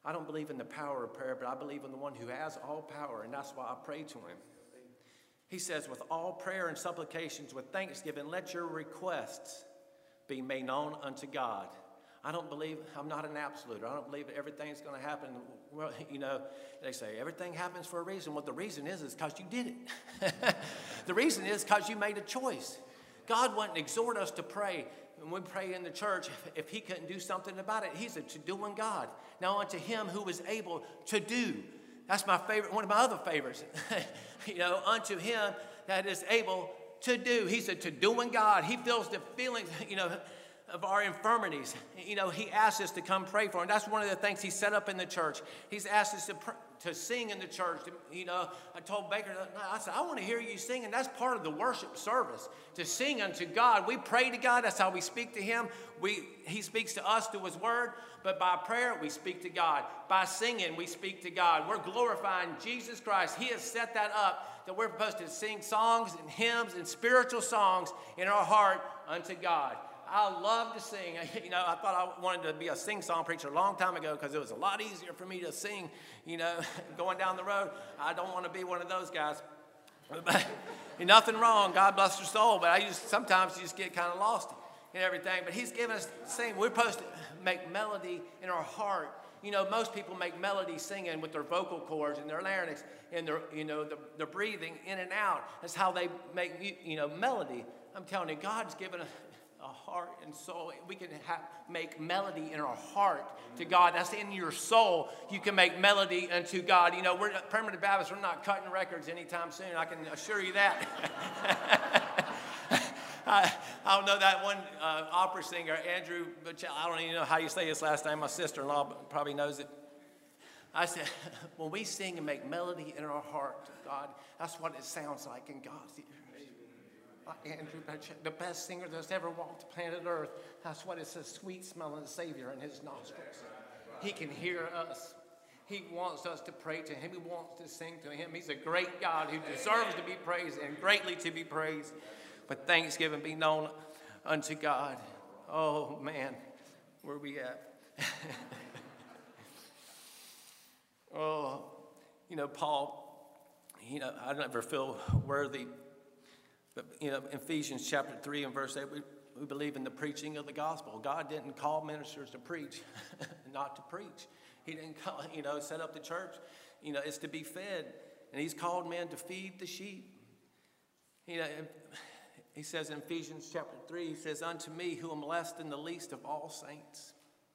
I don't believe in the power of prayer, but I believe in the one who has all power, and that's why I pray to him. He says, with all prayer and supplications, with thanksgiving, let your requests be made known unto God. I don't believe, I'm not an absolute. I don't believe that everything's going to happen. Well, you know, they say everything happens for a reason. Well, the reason is, is because you did it. The reason is because you made a choice. God wouldn't exhort us to pray. When we pray in the church, if, if he couldn't do something about it, he's a to-doing God. Now unto him who is able to do. That's my favorite, one of my other favorites. You know, unto him that is able to do. He's a to-doing God. He feels the feelings, you know, of our infirmities. You know, he asks us to come pray for him. That's one of the things he set up in the church. He's asked us to pr- to sing in the church. You know, I told Baker, I said, I want to hear you sing, and that's part of the worship service, to sing unto God. We pray to God. That's how we speak to him. We He speaks to us through his word, but by prayer, we speak to God. By singing, we speak to God. We're glorifying Jesus Christ. He has set that up, that we're supposed to sing songs and hymns and spiritual songs in our heart unto God. I love to sing. You know, I thought I wanted to be a sing-song preacher a long time ago because it was a lot easier for me to sing, you know, going down the road. I don't want to be one of those guys. Nothing wrong. God bless your soul. But I just, sometimes you just get kind of lost in everything. But he's given us sing. We're supposed to make melody in our heart. You know, most people make melody singing with their vocal cords and their larynx and their, you know, the, the breathing in and out. That's how they make, you know, melody. I'm telling you, God's given us a heart and soul. We can have, make melody in our heart to God. That's in your soul. You can make melody unto God. You know, we're Primitive Baptists. We're not cutting records anytime soon. I can assure you that. I, I don't know that one uh, opera singer, Andrew, but I don't even know how you say his last name. My sister-in-law probably knows it. I said, when we sing and make melody in our heart to God, that's what it sounds like in God's ears. Andrew, the best singer that's ever walked the planet Earth. That's what it's a sweet smelling Savior in his nostrils. He can hear us. He wants us to pray to him. He wants to sing to him. He's a great God who deserves to be praised and greatly to be praised. But thanksgiving be known unto God. Oh, man, where we at? Oh, you know, Paul, you know, I never feel worthy. But, you know, Ephesians chapter three and verse eight, we, we believe in the preaching of the gospel. God didn't call ministers to preach, not to preach. He didn't call, you know, set up the church. You know, it's to be fed. And he's called men to feed the sheep. You know, he says in Ephesians chapter three, he says, unto me who am less than the least of all saints.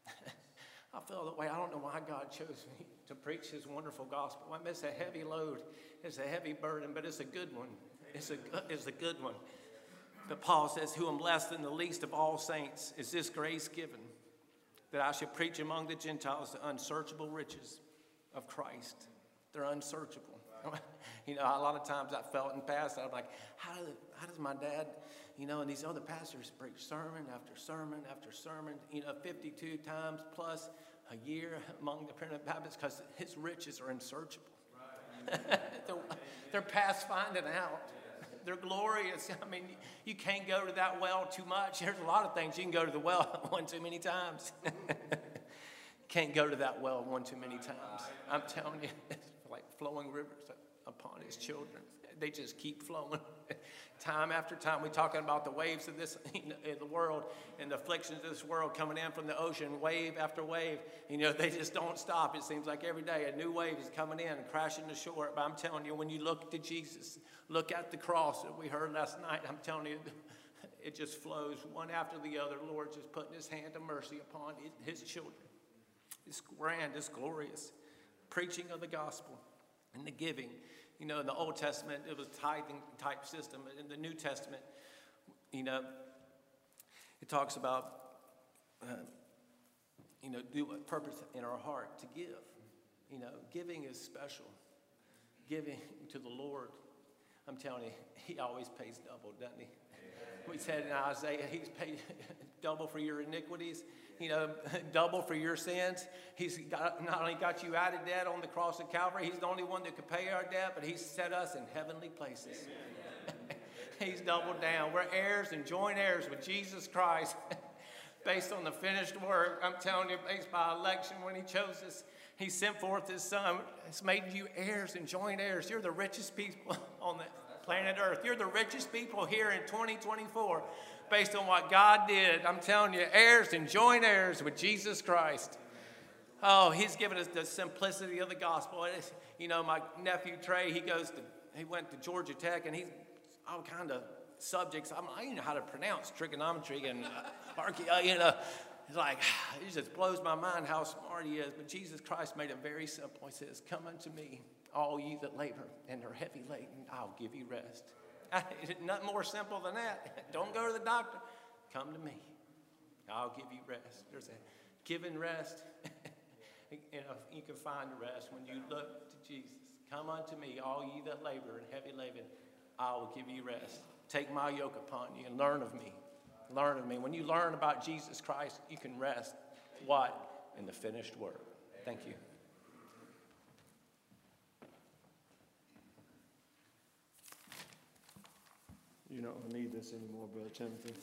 I feel that way. I don't know why God chose me to preach his wonderful gospel. I mean, it's a heavy load. It's a heavy burden, but it's a good one. It's a, it's a good one. But Paul says, who am less than the least of all saints, is this grace given, that I should preach among the Gentiles the unsearchable riches of Christ. They're unsearchable. You know, a lot of times I felt in the past, I'm like, how, do, how does my dad, you know, and these other pastors preach sermon after sermon after sermon, you know, fifty-two times plus a year among the Primitive Baptists, because his riches are unsearchable. they're, they're past finding out. They're glorious. I mean, you can't go to that well too much. There's a lot of things you can go to the well one too many times. Can't go to that well one too many times. I'm telling you, it's like flowing rivers upon his children. They just keep flowing. Time after time, we're talking about the waves of this in the world and the afflictions of this world coming in from the ocean, wave after wave. You know, they just don't stop. It seems like every day a new wave is coming in and crashing to shore. But I'm telling you, when you look to Jesus, look at the cross that we heard last night, I'm telling you, it just flows one after the other. Lord just putting his hand of mercy upon his children. It's grand, it's glorious. Preaching of the gospel and the giving. You know, in the Old Testament, it was tithing type system. In the New Testament, you know, it talks about, uh, you know, do what purpose in our heart to give. You know, giving is special. Giving to the Lord, I'm telling you, he always pays double, doesn't he? We said in Isaiah, he's paid double for your iniquities, you know, double for your sins. He's got, not only got you out of debt on the cross of Calvary, he's the only one that could pay our debt, but he's set us in heavenly places. He's doubled down. We're heirs and joint heirs with Jesus Christ based on the finished work. I'm telling you, based by election when he chose us. He sent forth his son. It's made you heirs and joint heirs. You're the richest people on the planet Earth. You're the richest people here in twenty twenty-four based on what God did. I'm telling you, heirs and joint heirs with Jesus Christ. Oh, he's given us the simplicity of the gospel. It's, you know, my nephew Trey, he goes to, he went to Georgia Tech, and he's all kind of subjects. I'm, I don't know how to pronounce trigonometry and uh, archae, you know. It's like, it just blows my mind how smart he is. But Jesus Christ made it very simple. He says, come unto me, all ye that labor and are heavy laden, I'll give you rest. Nothing more simple than that. Don't go to the doctor. Come to me. I'll give you rest. There's a given rest. You know, you can find the rest when you look to Jesus. Come unto me, all ye that labor and heavy laden, I will give you rest. Take my yoke upon you and learn of me. Learn of me. When you learn about Jesus Christ, you can rest. What? In the finished work. Thank you. You don't need this anymore, Brother Timothy.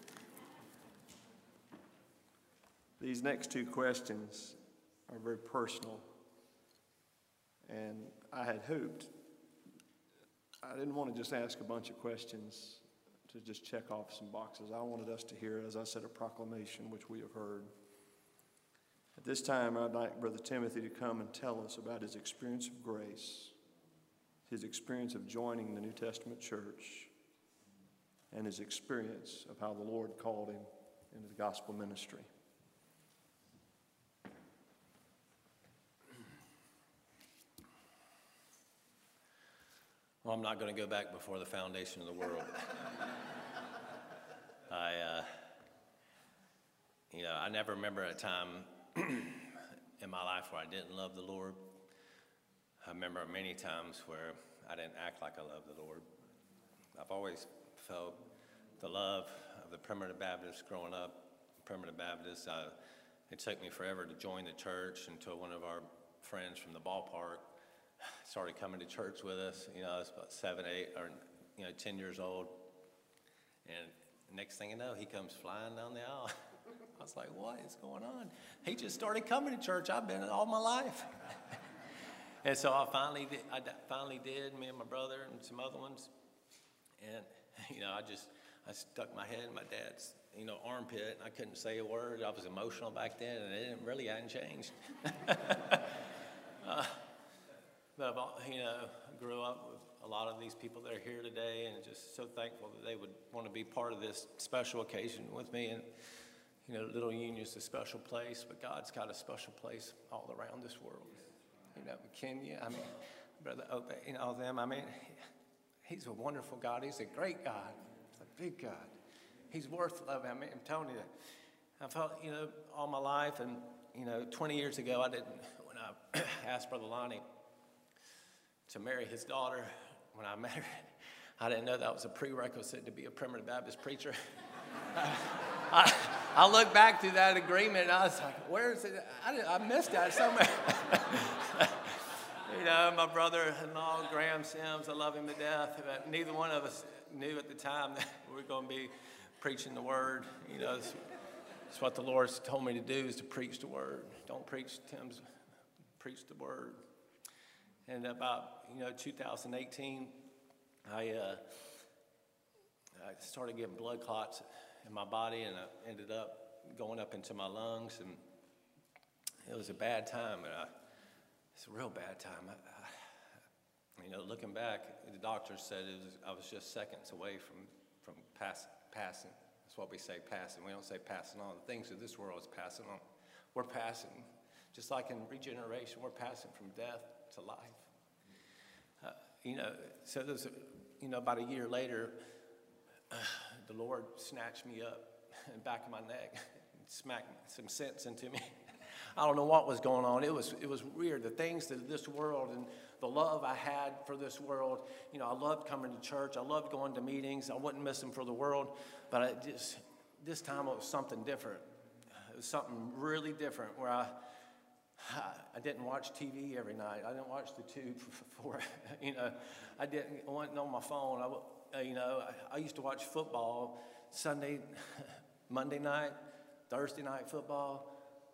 These next two questions are very personal. And I had hoped, I didn't want to just ask a bunch of questions to just check off some boxes. I wanted us to hear, as I said, a proclamation, which we have heard. At this time, I'd like Brother Timothy to come and tell us about his experience of grace, his experience of joining the New Testament church, and his experience of how the Lord called him into the gospel ministry. Well, I'm not going to go back before the foundation of the world. I, uh, you know, I never remember a time in my life where I didn't love the Lord. I remember many times where I didn't act like I loved the Lord. I've always felt the love of the Primitive Baptist growing up. Primitive Baptist, uh, it took me forever to join the church until one of our friends from the ballpark started coming to church with us. You know, I was about seven, eight, or, you know, ten years old. And next thing you know, he comes flying down the aisle. I was like, what is going on? He just started coming to church. I've been all my life. And so I finally did, I finally did, me and my brother and some other ones. And, you know, I just, I stuck my head in my dad's, you know, armpit, and I couldn't say a word. I was emotional back then, and it didn't, really hadn't changed. uh, But I've, you know, grew up with a lot of these people that are here today, and just so thankful that they would want to be part of this special occasion with me. And, you know, Little Union's a special place, but God's got a special place all around this world. You know, Kenya, I mean, Brother Ope, you know, all them, I mean, he's a wonderful God. He's a great God. He's a big God. He's worth loving. I mean, I'm telling you, I felt, you know, all my life, and, you know, twenty years ago, I didn't, when I asked Brother Lonnie to marry his daughter, when I met her, I didn't know that was a prerequisite to be a Primitive Baptist preacher. I, I look back through that agreement, and I was like, where is it? I, didn't, I missed that somewhere. You know, my brother-in-law, Graham Sims, I love him to death, but neither one of us knew at the time that we were going to be preaching the word. You know, it's, it's what the Lord's told me to do, is to preach the word. Don't preach Tim's, preach the word. And about, you know, two thousand eighteen, I, uh, I started getting blood clots in my body, and I ended up going up into my lungs, and it was a bad time. And I, it's a real bad time. I, I, you know, looking back, the doctor said it was, I was just seconds away from, from pass, passing. That's what we say, passing. We don't say passing on. The things of this world is passing on. We're passing. Just like in regeneration, we're passing from death to life. Uh, you know, so there's, a, you know, about a year later, uh, the Lord snatched me up in the back of my neck and smacked some sense into me. I don't know what was going on. It was, it was weird. The things that this world and the love I had for this world, you know, I loved coming to church. I loved going to meetings. I wouldn't miss them for the world. But I just, this time it was something different. It was something really different where I, I didn't watch T V every night. I didn't watch the tube for, you know, I didn't, I wasn't on my phone. I, you know, I, I used to watch football Sunday, Monday night, Thursday night football,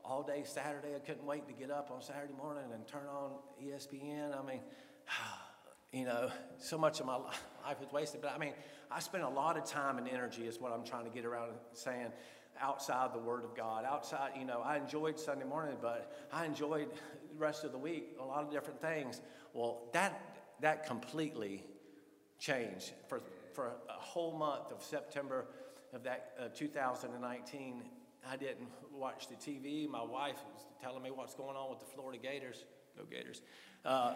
all day Saturday. I couldn't wait to get up on Saturday morning and turn on E S P N. I mean, you know, so much of my life was wasted. But I mean, I spent a lot of time and energy is what I'm trying to get around saying, outside the Word of God. Outside, you know, I enjoyed Sunday morning, but I enjoyed the rest of the week a lot of different things. Well, that that completely changed. For, for a whole month of September of that uh, two thousand nineteen, I didn't watch the T V. My wife was telling me what's going on with the Florida Gators. Go Gators. Uh,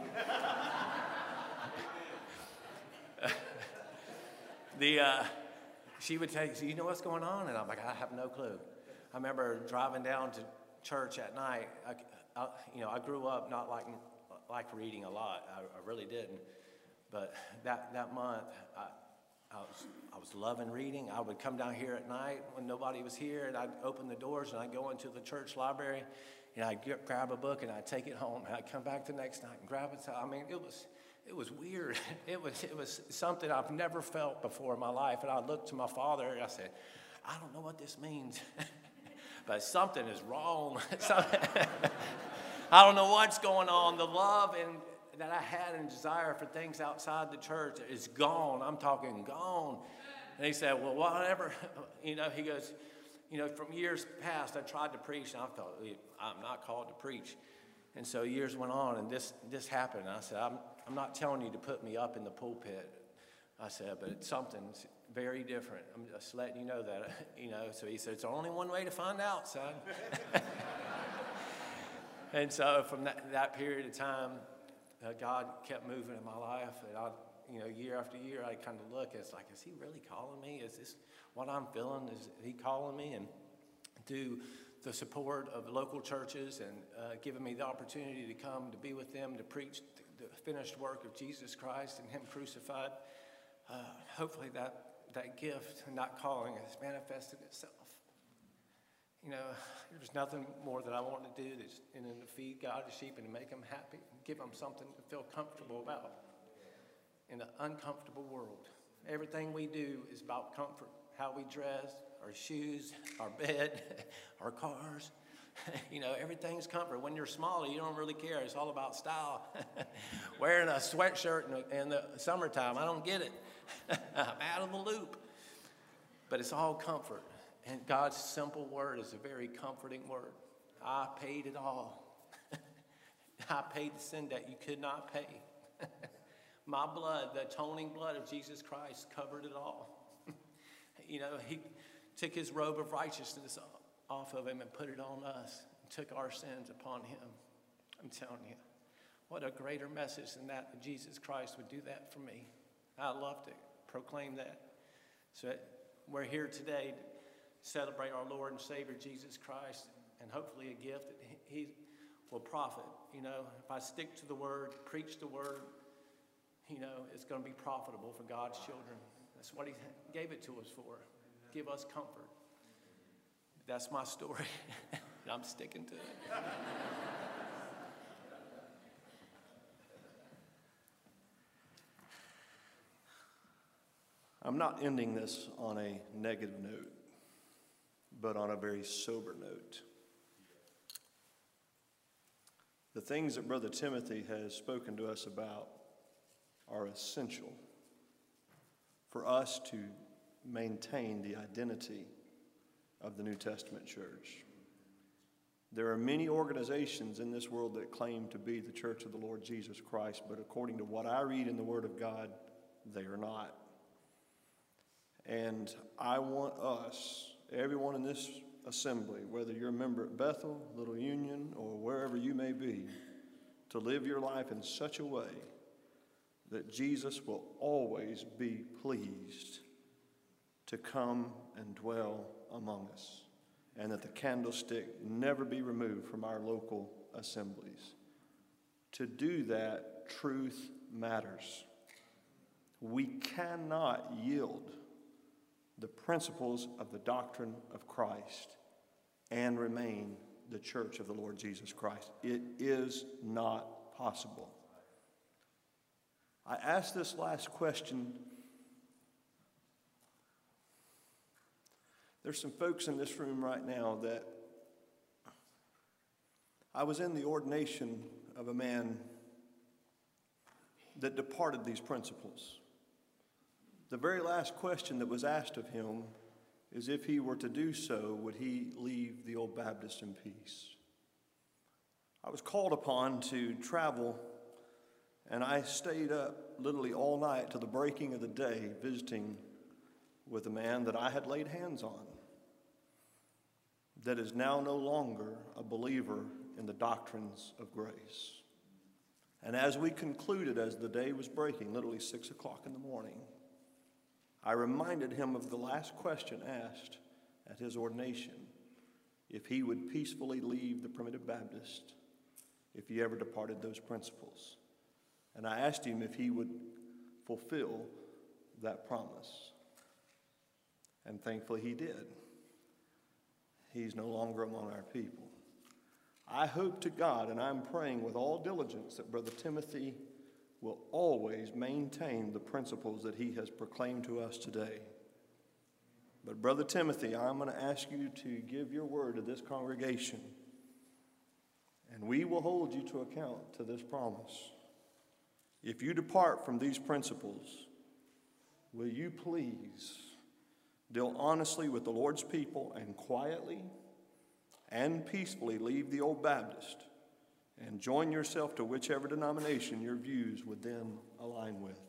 the uh, she would tell you, so you know what's going on? And I'm like, I have no clue. I remember driving down to church at night. I, I, you know, I grew up not like like reading a lot. I, I really didn't. But that that month, I, I was I was loving reading. I would come down here at night when nobody was here, and I'd open the doors and I'd go into the church library, and I'd get, grab a book and I'd take it home, and I'd come back the next night and grab it. So, I mean, it was it was weird. It was it was something I've never felt before in my life. And I looked to my father and I said, I don't know what this means, but something is wrong. I don't know what's going on. The love and that I had and desire for things outside the church is gone. I'm talking gone. And he said, well, whatever, you know, he goes, you know, from years past, I tried to preach, and I thought, I'm not called to preach. And so years went on, and this this happened. And I said, I'm, I'm not telling you to put me up in the pulpit. I said, but it's something very different. I'm just letting you know that, you know. So he said, it's only one way to find out, son. And so from that, that period of time, uh, God kept moving in my life. And I, you know, year after year, I kind of look, it's like, is he really calling me? Is this what I'm feeling? Is he calling me? And through the support of local churches and uh, giving me the opportunity to come to be with them, to preach the finished work of Jesus Christ and him crucified, uh, hopefully that, that gift and that calling has manifested itself. You know, there's nothing more that I want to do than to feed God's sheep and to make them happy, and give them something to feel comfortable about in an uncomfortable world. Everything we do is about comfort. How we dress, our shoes, our bed, our cars. You know, everything's comfort. When you're smaller, you don't really care. It's all about style. Wearing a sweatshirt in the, in the summertime, I don't get it. I'm out of the loop. But it's all comfort. And God's simple word is a very comforting word. I paid it all. I paid the sin that you could not pay. My blood, the atoning blood of Jesus Christ, covered it all. You know, he took his robe of righteousness off of him and put it on us, and took our sins upon him. I'm telling you, what a greater message than that, that Jesus Christ would do that for me. I love to proclaim that. So we're here today to celebrate our Lord and Savior Jesus Christ, and hopefully a gift that he will profit. You know, if I stick to the word, preach the word, you know, it's going to be profitable for God's children. That's what he gave it to us for. Give us comfort. That's my story. And I'm sticking to it. I'm not ending this on a negative note, but on a very sober note. The things that Brother Timothy has spoken to us about are essential for us to maintain the identity of the New Testament church. There are many organizations in this world that claim to be the church of the Lord Jesus Christ, but according to what I read in the Word of God, they are not. And I want us, everyone in this assembly, whether you're a member at Bethel, Little Union, or wherever you may be, to live your life in such a way that Jesus will always be pleased to come and dwell among us, and that the candlestick never be removed from our local assemblies. To do that, truth matters. We cannot yield the principles of the doctrine of Christ and remain the church of the Lord Jesus Christ. It is not possible. I asked this last question. There's some folks in this room right now that I was in the ordination of a man that departed these principles. The very last question that was asked of him is if he were to do so, would he leave the Old Baptist in peace? I was called upon to travel, and I stayed up literally all night to the breaking of the day visiting with a man that I had laid hands on, that is now no longer a believer in the doctrines of grace. And as we concluded, as the day was breaking, literally six o'clock in the morning, I reminded him of the last question asked at his ordination, if he would peacefully leave the Primitive Baptist if he ever departed those principles. And I asked him if he would fulfill that promise. And thankfully he did. He's no longer among our people. I hope to God, and I'm praying with all diligence, that Brother Timothy will always maintain the principles that he has proclaimed to us today. But Brother Timothy, I'm going to ask you to give your word to this congregation, and we will hold you to account to this promise. If you depart from these principles, will you please deal honestly with the Lord's people and quietly and peacefully leave the Old Baptist and join yourself to whichever denomination your views would then align with?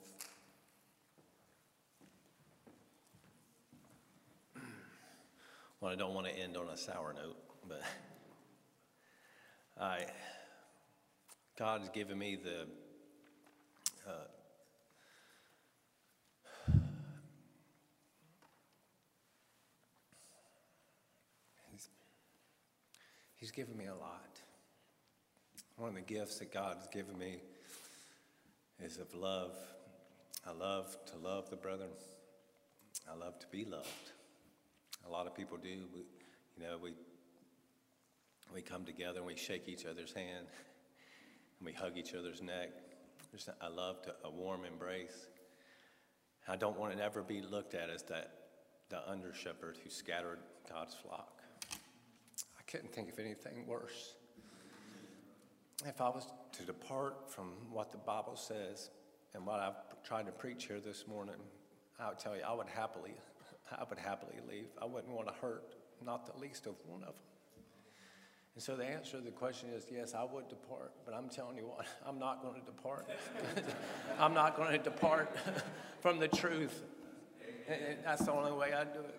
Well, I don't want to end on a sour note, but I, God's given me the uh, he's, he's given me a lot. One of the gifts that God has given me is of love. I love to love the brethren. I love to be loved. A lot of people do. We, you know, we we come together and we shake each other's hand and we hug each other's neck. There's, I love to, a warm embrace. I don't want it to ever be looked at as that the under shepherd who scattered God's flock. I couldn't think of anything worse. If I was to depart from what the Bible says and what I've tried to preach here this morning, I would tell you I would happily, I would happily leave. I wouldn't want to hurt, not the least of one of them. And so the answer to the question is, yes, I would depart, but I'm telling you what, I'm not going to depart. I'm not going to depart from the truth. And that's the only way I do it.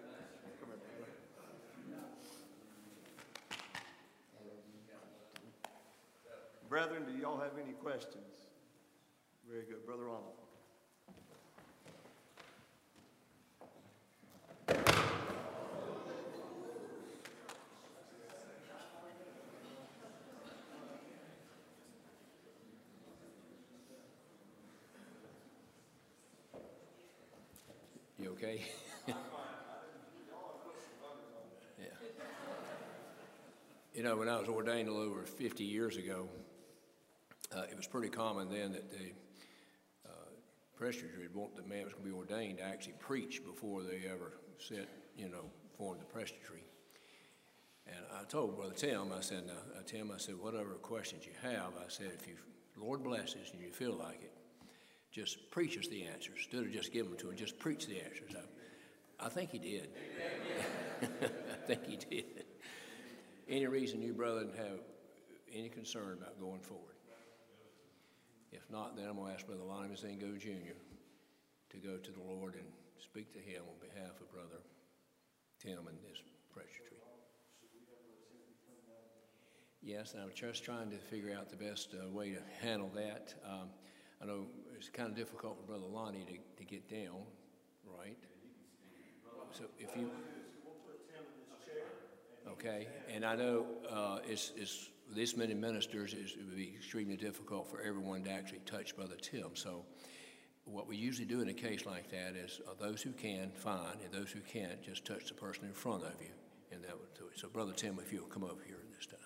Brethren, do y'all have any questions? Very good. Brother Ronald. You okay? Yeah. You know, when I was ordained a little over fifty years ago, uh, it was pretty common then that the uh, presbytery would want the man who was going to be ordained to actually preach before they ever set, you know, formed the presbytery. And I told Brother Tim, I said, now, uh, Tim, I said, whatever questions you have, I said, if you, Lord blesses and you feel like it, just preach us the answers. Instead of just give them to him, just preach the answers. I, I think he did. I think he did. Any reason you, brethren, have any concern about going forward? If not, then I'm going to ask Brother Lonnie Mazingo Junior to go to the Lord and speak to him on behalf of Brother Tim and this presbytery. Yes, and I'm just trying to figure out the best uh, way to handle that. Um, I know it's kind of difficult for Brother Lonnie to, to get down, right? So if you... Okay, and I know uh, it's, it's this many ministers, is, it would be extremely difficult for everyone to actually touch Brother Tim. So what we usually do in a case like that is uh, those who can, fine, and those who can't, just touch the person in front of you, and that would do it. So Brother Tim, if you'll come over here this time.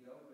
the elder